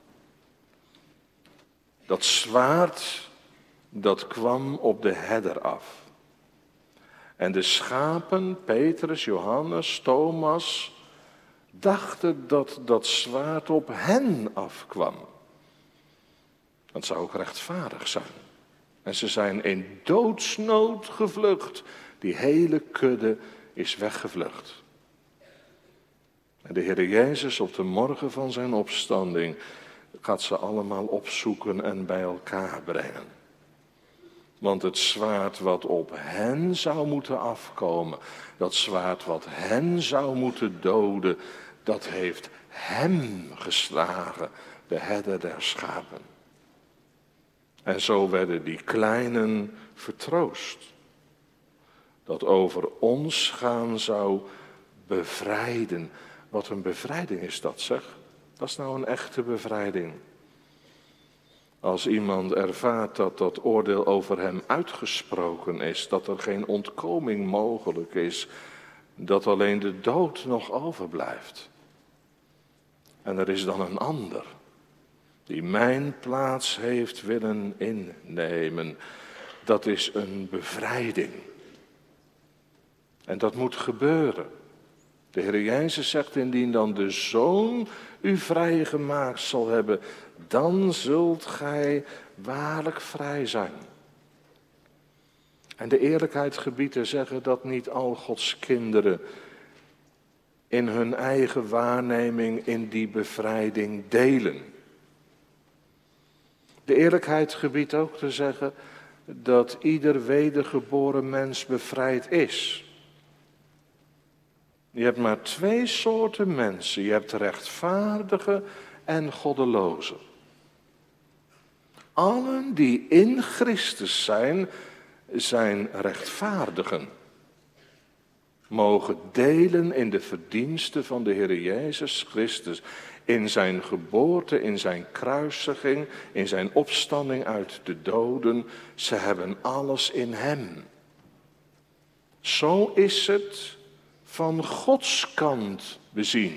Dat zwaard, dat kwam op de herder af. En de schapen, Petrus, Johannes, Thomas, dachten dat dat zwaard op hen afkwam. Dat zou ook rechtvaardig zijn. En ze zijn in doodsnood gevlucht. Die hele kudde is weggevlucht. En de Heer Jezus op de morgen van zijn opstanding gaat ze allemaal opzoeken en bij elkaar brengen. Want het zwaard wat op hen zou moeten afkomen, dat zwaard wat hen zou moeten doden, dat heeft hem geslagen, de herder der schapen. En zo werden die kleinen vertroost. Dat over ons gaan zou bevrijden. Wat een bevrijding is dat, zeg. Dat is nou een echte bevrijding. Als iemand ervaart dat dat oordeel over hem uitgesproken is, dat er geen ontkoming mogelijk is, dat alleen de dood nog overblijft. En er is dan een ander die mijn plaats heeft willen innemen. Dat is een bevrijding. En dat moet gebeuren. De Heer Jezus zegt, indien dan de Zoon u vrijgemaakt zal hebben, dan zult gij waarlijk vrij zijn. En de eerlijkheid gebiedt te zeggen dat niet al Gods kinderen in hun eigen waarneming in die bevrijding delen. De eerlijkheid gebiedt ook te zeggen dat ieder wedergeboren mens bevrijd is. Je hebt maar twee soorten mensen. Je hebt rechtvaardigen en goddelozen. Allen die in Christus zijn, zijn rechtvaardigen. Mogen delen in de verdiensten van de Heer Jezus Christus. In zijn geboorte, in zijn kruisiging, in zijn opstanding uit de doden. Ze hebben alles in hem. Zo is het van Gods kant bezien.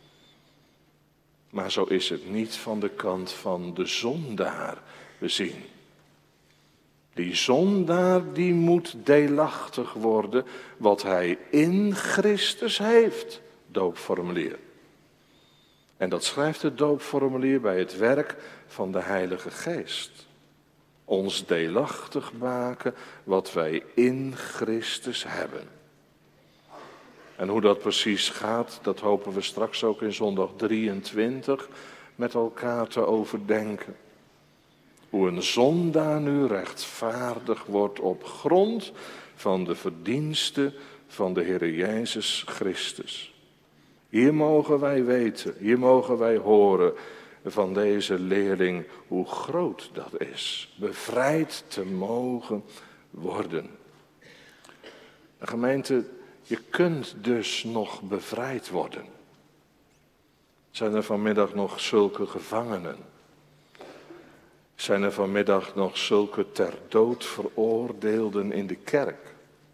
Maar zo is het niet van de kant van de zondaar bezien. Die zondaar die moet deelachtig worden wat hij in Christus heeft, doopformulier. En dat schrijft het doopformulier bij het werk van de Heilige Geest. Ons deelachtig maken wat wij in Christus hebben. En hoe dat precies gaat, dat hopen we straks ook in zondag drieëntwintig met elkaar te overdenken. Hoe een zondaar nu rechtvaardig wordt op grond van de verdiensten van de Heer Jezus Christus. Hier mogen wij weten, hier mogen wij horen van deze leerling hoe groot dat is. Bevrijd te mogen worden. De gemeente, je kunt dus nog bevrijd worden. Zijn er vanmiddag nog zulke gevangenen? Zijn er vanmiddag nog zulke ter dood veroordeelden in de kerk?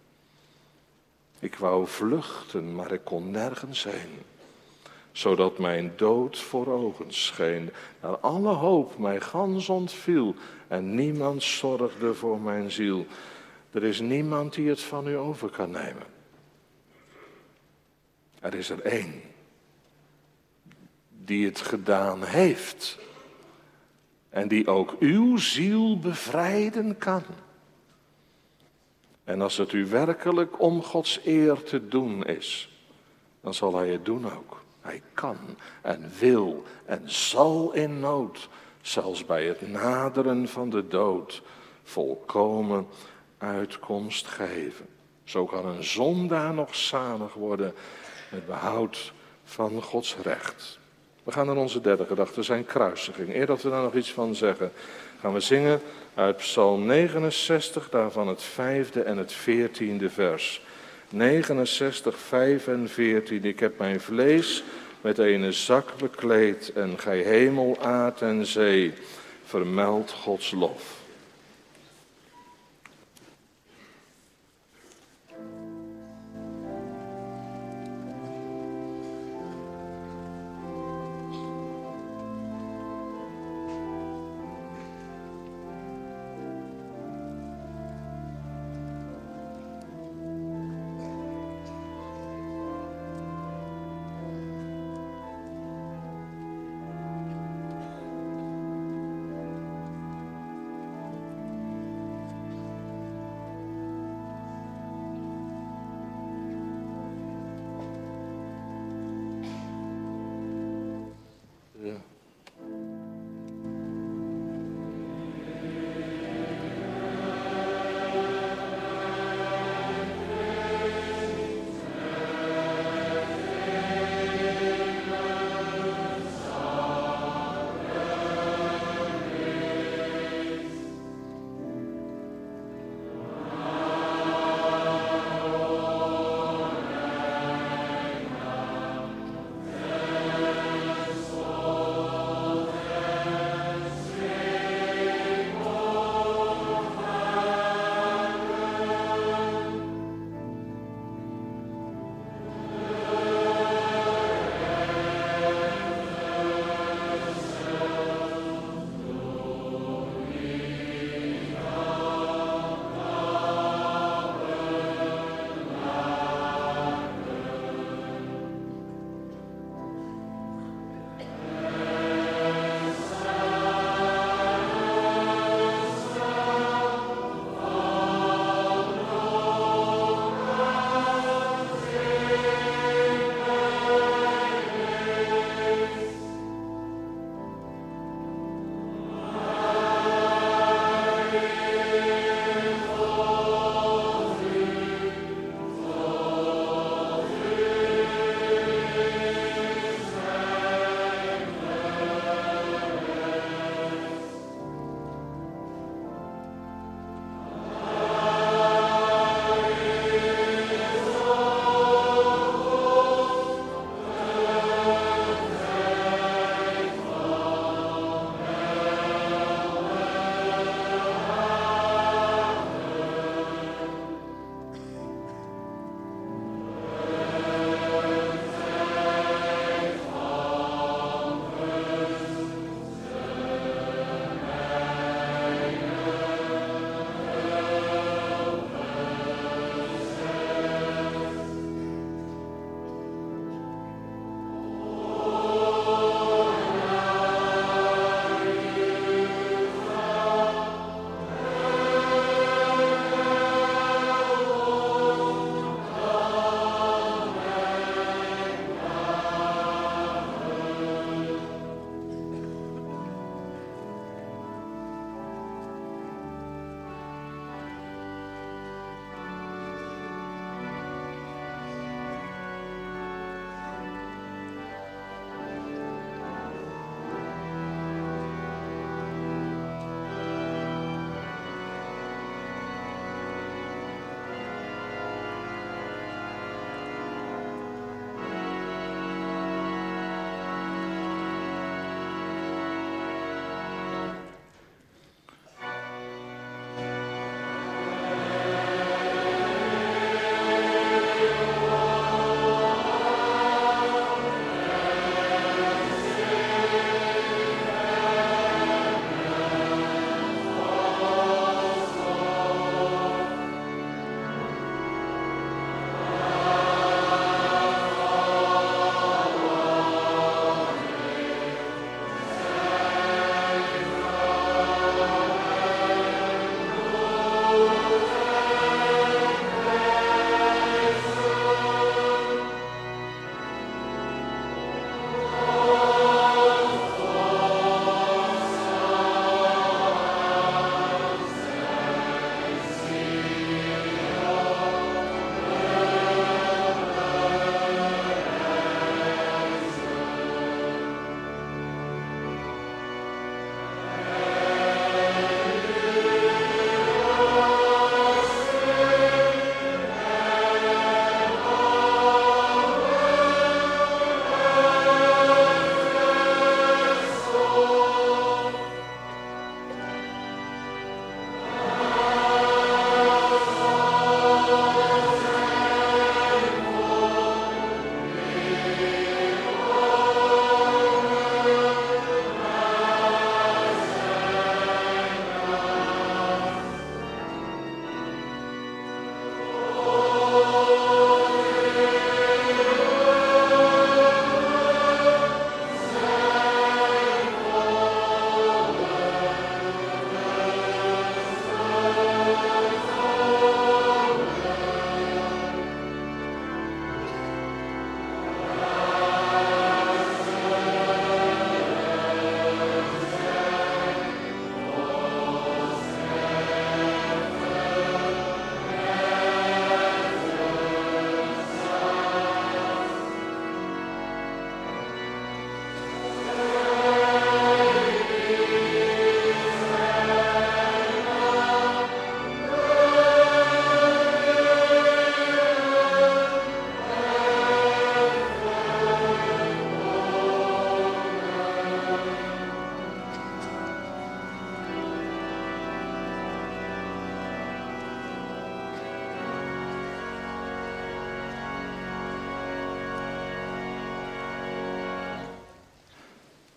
Ik wou vluchten, maar ik kon nergens heen. Zodat mijn dood voor ogen scheen. Naar alle hoop mij gans ontviel. En niemand zorgde voor mijn ziel. Er is niemand die het van u over kan nemen. Er is er één. Die het gedaan heeft. En die ook uw ziel bevrijden kan. En als het u werkelijk om Gods eer te doen is, dan zal hij het doen ook. Hij kan en wil en zal in nood, zelfs bij het naderen van de dood, volkomen uitkomst geven. Zo kan een zondaar nog zalig worden met behoud van Gods recht. We gaan naar onze derde gedachte, zijn kruisiging. Eer dat we daar nog iets van zeggen, gaan we zingen uit Psalm negenenzestig, daarvan het vijfde en het veertiende vers. negenenzestig, vijf en veertien. Ik heb mijn vlees met een zak bekleed en gij hemel, aard en zee, vermeld Gods lof.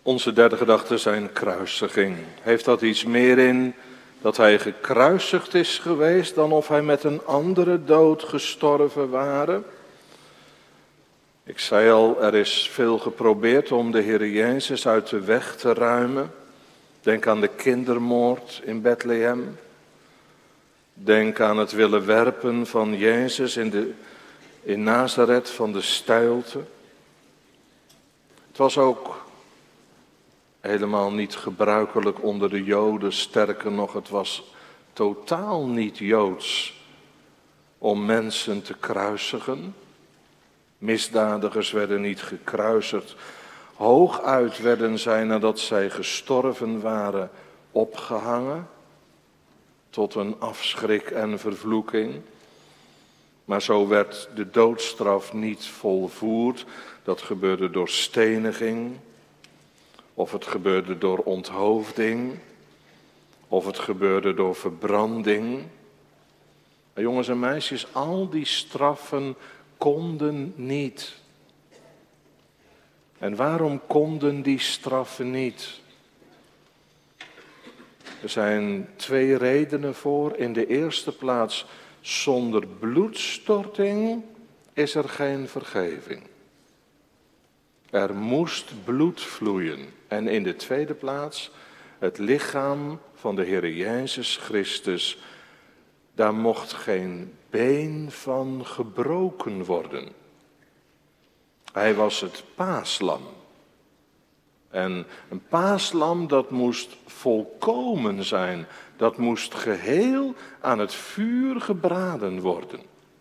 Onze derde gedachte zijn kruisiging. Heeft dat iets meer in dat hij gekruisigd is geweest dan of hij met een andere dood gestorven ware? Ik zei al, er is veel geprobeerd om de Heer Jezus uit de weg te ruimen. Denk aan de kindermoord in Bethlehem. Denk aan het willen werpen van Jezus in, de, in Nazareth van de steilte. Het was ook helemaal niet gebruikelijk onder de Joden, sterker nog, het was totaal niet Joods om mensen te kruisigen. Misdadigers werden niet gekruisigd. Hooguit werden zij, nadat zij gestorven waren, opgehangen tot een afschrik en vervloeking. Maar zo werd de doodstraf niet volvoerd. Dat gebeurde door steniging, of het gebeurde door onthoofding, of het gebeurde door verbranding. Maar jongens en meisjes, al die straffen konden niet. En waarom konden die straffen niet? Er zijn twee redenen voor. In de eerste plaats, zonder bloedstorting is er geen vergeving. Er moest bloed vloeien. En in de tweede plaats, het lichaam van de Heer Jezus Christus, daar mocht geen been van gebroken worden. Hij was het paaslam. En een paaslam, dat moest volkomen zijn. Dat moest geheel aan het vuur gebraden worden.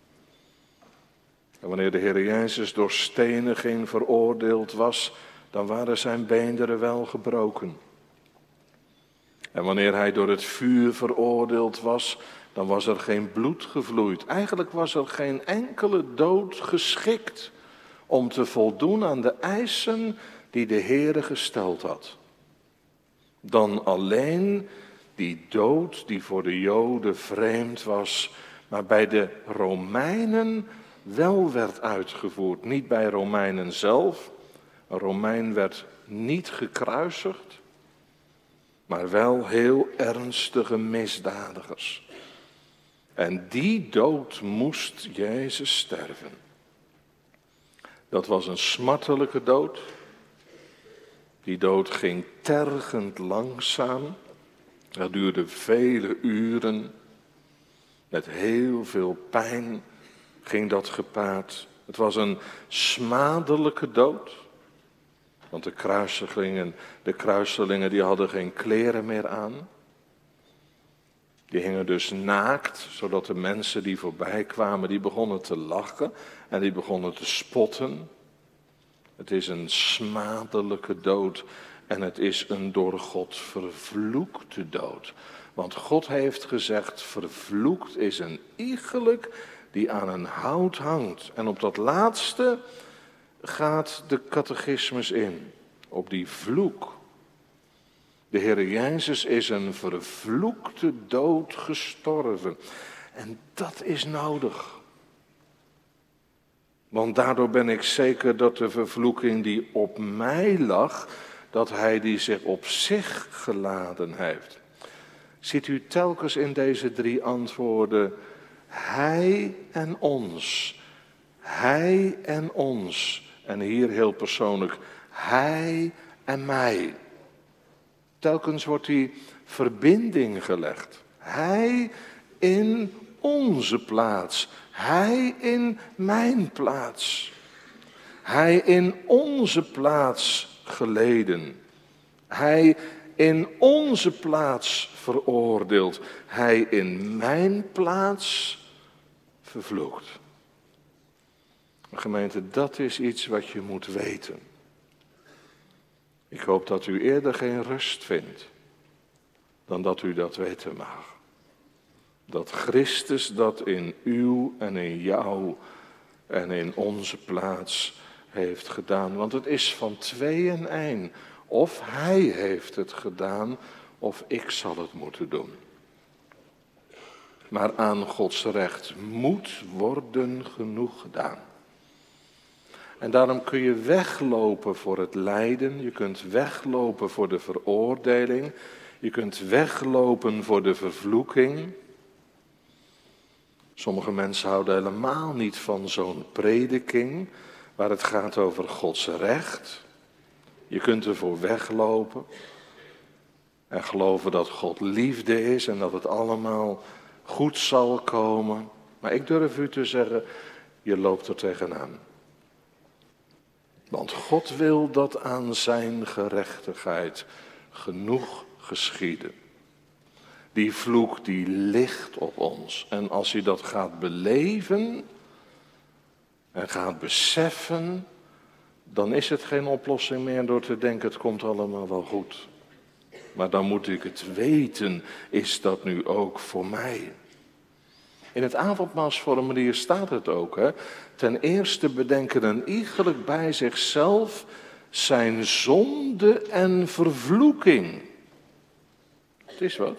En wanneer de Heer Jezus door steniging veroordeeld was, dan waren zijn beenderen wel gebroken. En wanneer hij door het vuur veroordeeld was, dan was er geen bloed gevloeid. Eigenlijk was er geen enkele dood geschikt om te voldoen aan de eisen die de Heere gesteld had. Dan alleen die dood die voor de Joden vreemd was, maar bij de Romeinen wel werd uitgevoerd. Niet bij Romeinen zelf. Een Romein werd niet gekruisigd, maar wel heel ernstige misdadigers. En die dood moest Jezus sterven. Dat was een smartelijke dood. Die dood ging tergend langzaam. Dat duurde vele uren. Met heel veel pijn ging dat gepaard. Het was een smadelijke dood. Want de kruiselingen, de kruiselingen die hadden geen kleren meer aan. Die hingen dus naakt, zodat de mensen die voorbij kwamen, die begonnen te lachen en die begonnen te spotten. Het is een smadelijke dood en het is een door God vervloekte dood. Want God heeft gezegd, vervloekt is een iegelijk die aan een hout hangt. En op dat laatste gaat de catechismus in, op die vloek. De Heer Jezus is een vervloekte dood gestorven. En dat is nodig. Want daardoor ben ik zeker dat de vervloeking die op mij lag, dat hij die zich op zich geladen heeft. Ziet u telkens in deze drie antwoorden, hij en ons, hij en ons. En hier heel persoonlijk, hij en mij. Telkens wordt die verbinding gelegd. Hij in onze plaats. Hij in mijn plaats. Hij in onze plaats geleden. Hij in onze plaats veroordeeld. Hij in mijn plaats vervloekt. Gemeente, dat is iets wat je moet weten. Ik hoop dat u eerder geen rust vindt dan dat u dat weten mag. Dat Christus dat in uw en in jou en in onze plaats heeft gedaan. Want het is van tweeën één. Of hij heeft het gedaan, of ik zal het moeten doen. Maar aan Gods recht moet worden genoeg gedaan. En daarom kun je weglopen voor het lijden, je kunt weglopen voor de veroordeling, je kunt weglopen voor de vervloeking. Sommige mensen houden helemaal niet van zo'n prediking, waar het gaat over Gods recht. Je kunt ervoor weglopen en geloven dat God liefde is en dat het allemaal goed zal komen. Maar ik durf u te zeggen, je loopt er tegenaan. Want God wil dat aan zijn gerechtigheid genoeg geschieden. Die vloek die ligt op ons. En als je dat gaat beleven en gaat beseffen, dan is het geen oplossing meer door te denken het komt allemaal wel goed. Maar dan moet ik het weten, is dat nu ook voor mij? In het avondmaalsformulier staat het ook. Hè? Ten eerste bedenken een iegelijk bij zichzelf zijn zonde en vervloeking. Het is wat.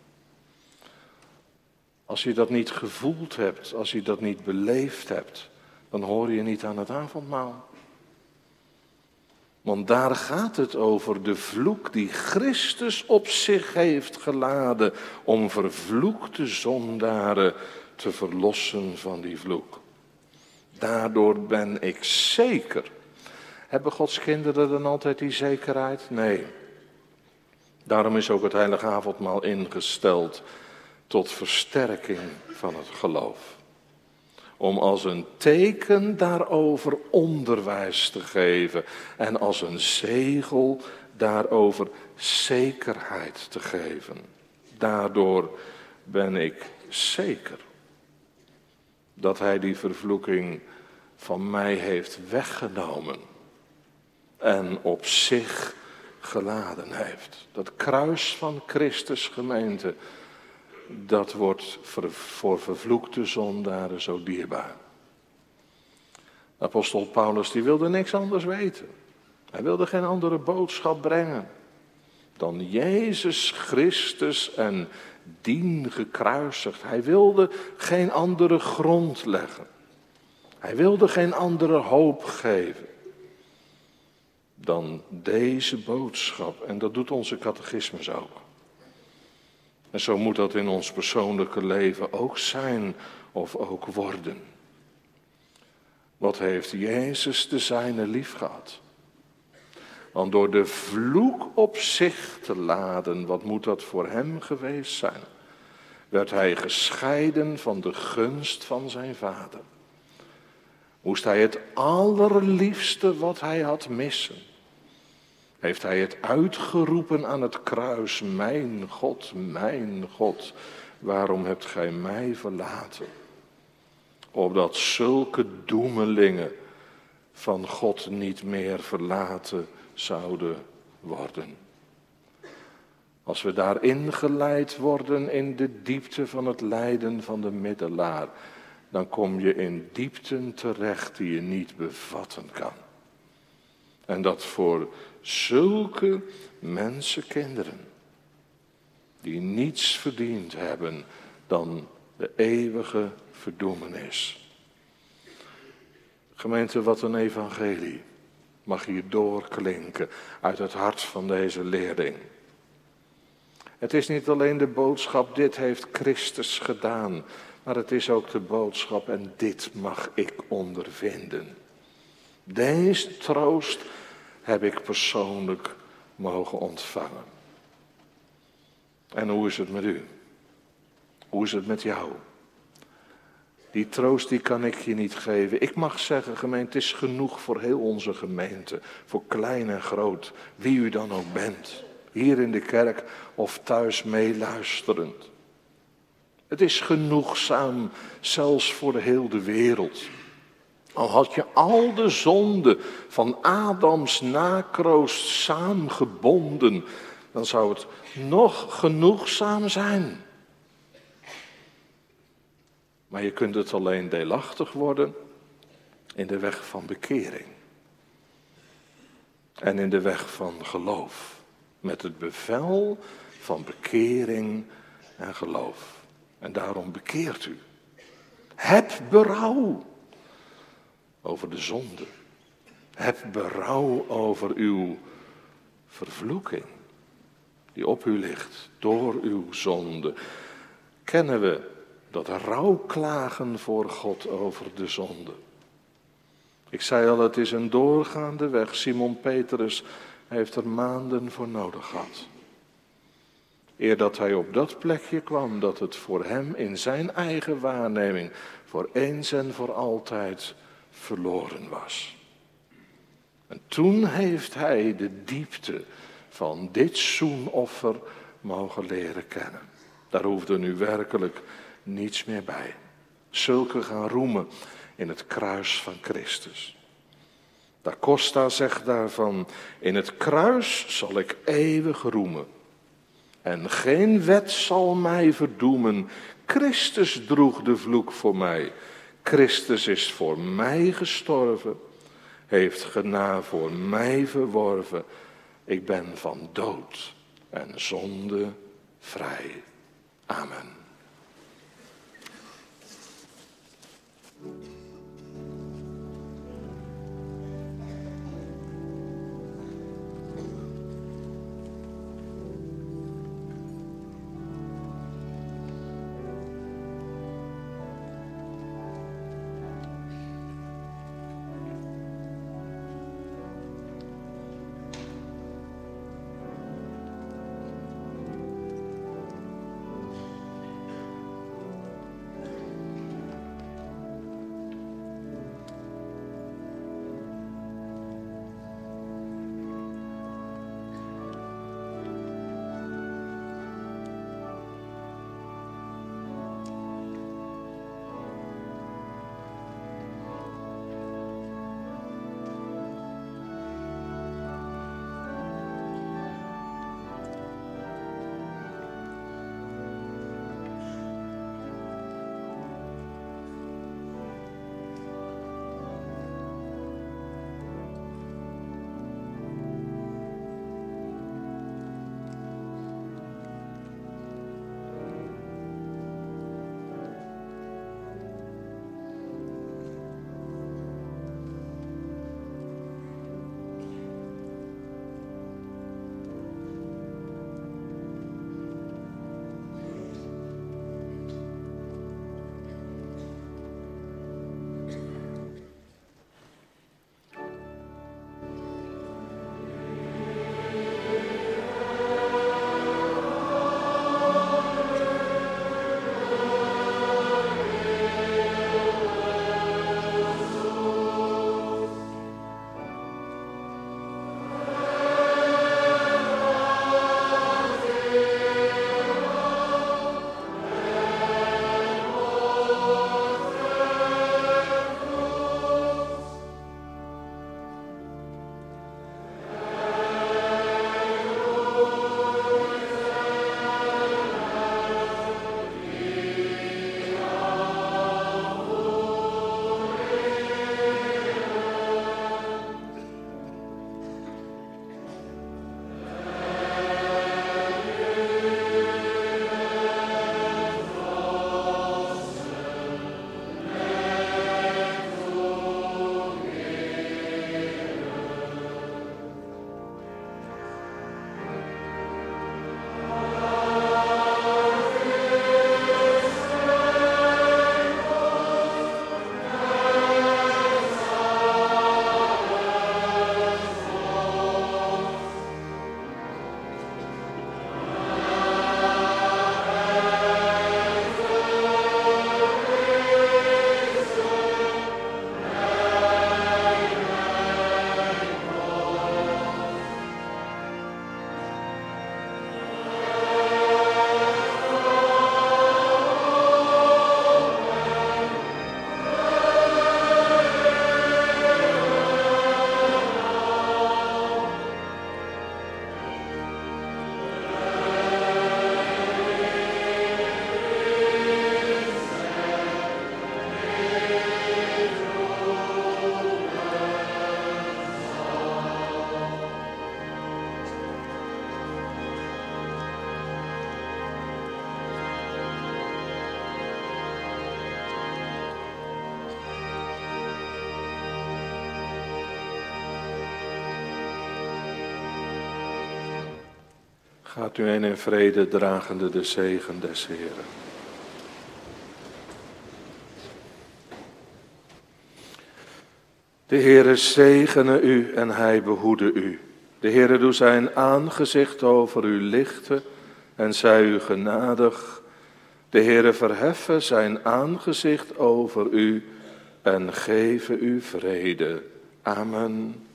Als je dat niet gevoeld hebt, als je dat niet beleefd hebt, dan hoor je niet aan het avondmaal. Want daar gaat het over de vloek die Christus op zich heeft geladen om vervloekte zondaren te verlossen van die vloek. Daardoor ben ik zeker. Hebben Gods kinderen dan altijd die zekerheid? Nee. Daarom is ook het heilige avondmaal ingesteld tot versterking van het geloof. Om als een teken daarover onderwijs te geven en als een zegel daarover zekerheid te geven. Daardoor ben ik zeker dat hij die vervloeking van mij heeft weggenomen en op zich geladen heeft. Dat kruis van Christus, gemeente, dat wordt voor vervloekte zondaren zo dierbaar. Apostel Paulus die wilde niks anders weten. Hij wilde geen andere boodschap brengen dan Jezus Christus en dien gekruisigd. Hij wilde geen andere grond leggen. Hij wilde geen andere hoop geven dan deze boodschap. En dat doet onze catechismus ook. En zo moet dat in ons persoonlijke leven ook zijn of ook worden. Wat heeft Jezus de zijne lief gehad? Want door de vloek op zich te laden, wat moet dat voor hem geweest zijn? Werd hij gescheiden van de gunst van zijn vader. Moest hij het allerliefste wat hij had missen? Heeft hij het uitgeroepen aan het kruis, mijn God, mijn God, waarom hebt gij mij verlaten? Opdat zulke doemelingen van God niet meer verlaten zouden worden. Als we daarin geleid worden in de diepte van het lijden van de middelaar, dan kom je in diepten terecht die je niet bevatten kan. En dat voor zulke mensenkinderen die niets verdiend hebben dan de eeuwige verdoemenis. Gemeente, wat een evangelie mag hier doorklinken uit het hart van deze leerling. Het is niet alleen de boodschap, dit heeft Christus gedaan, maar het is ook de boodschap en dit mag ik ondervinden. Deze troost heb ik persoonlijk mogen ontvangen. En hoe is het met u? Hoe is het met jou? Die troost die kan ik je niet geven. Ik mag zeggen, gemeente, het is genoeg voor heel onze gemeente. Voor klein en groot, wie u dan ook bent. Hier in de kerk of thuis meeluisterend. Het is genoegzaam, zelfs voor de hele wereld. Al had je al de zonden van Adams nakroost saamgebonden, dan zou het nog genoegzaam zijn. Maar je kunt het alleen deelachtig worden in de weg van bekering. En in de weg van geloof. Met het bevel van bekering en geloof. En daarom bekeert u. Heb berouw over de zonde. Heb berouw over uw vervloeking, die op u ligt door uw zonde. Kennen we dat rouwklagen voor God over de zonde? Ik zei al, het is een doorgaande weg. Simon Petrus heeft er maanden voor nodig gehad. Eer dat hij op dat plekje kwam, dat het voor hem in zijn eigen waarneming voor eens en voor altijd verloren was. En toen heeft hij de diepte van dit zoenoffer mogen leren kennen. Daar hoefde nu werkelijk niets meer bij. Zulke gaan roemen in het kruis van Christus. Da Costa zegt daarvan, in het kruis zal ik eeuwig roemen. En geen wet zal mij verdoemen. Christus droeg de vloek voor mij. Christus is voor mij gestorven. Heeft genade voor mij verworven. Ik ben van dood en zonde vrij. Amen. Gaat u heen in vrede, dragende de zegen des Heeren. De Heere zegene u en hij behoede u. De Heere doe zijn aangezicht over u lichten en zij u genadig. De Heere verheffe zijn aangezicht over u en geven u vrede. Amen.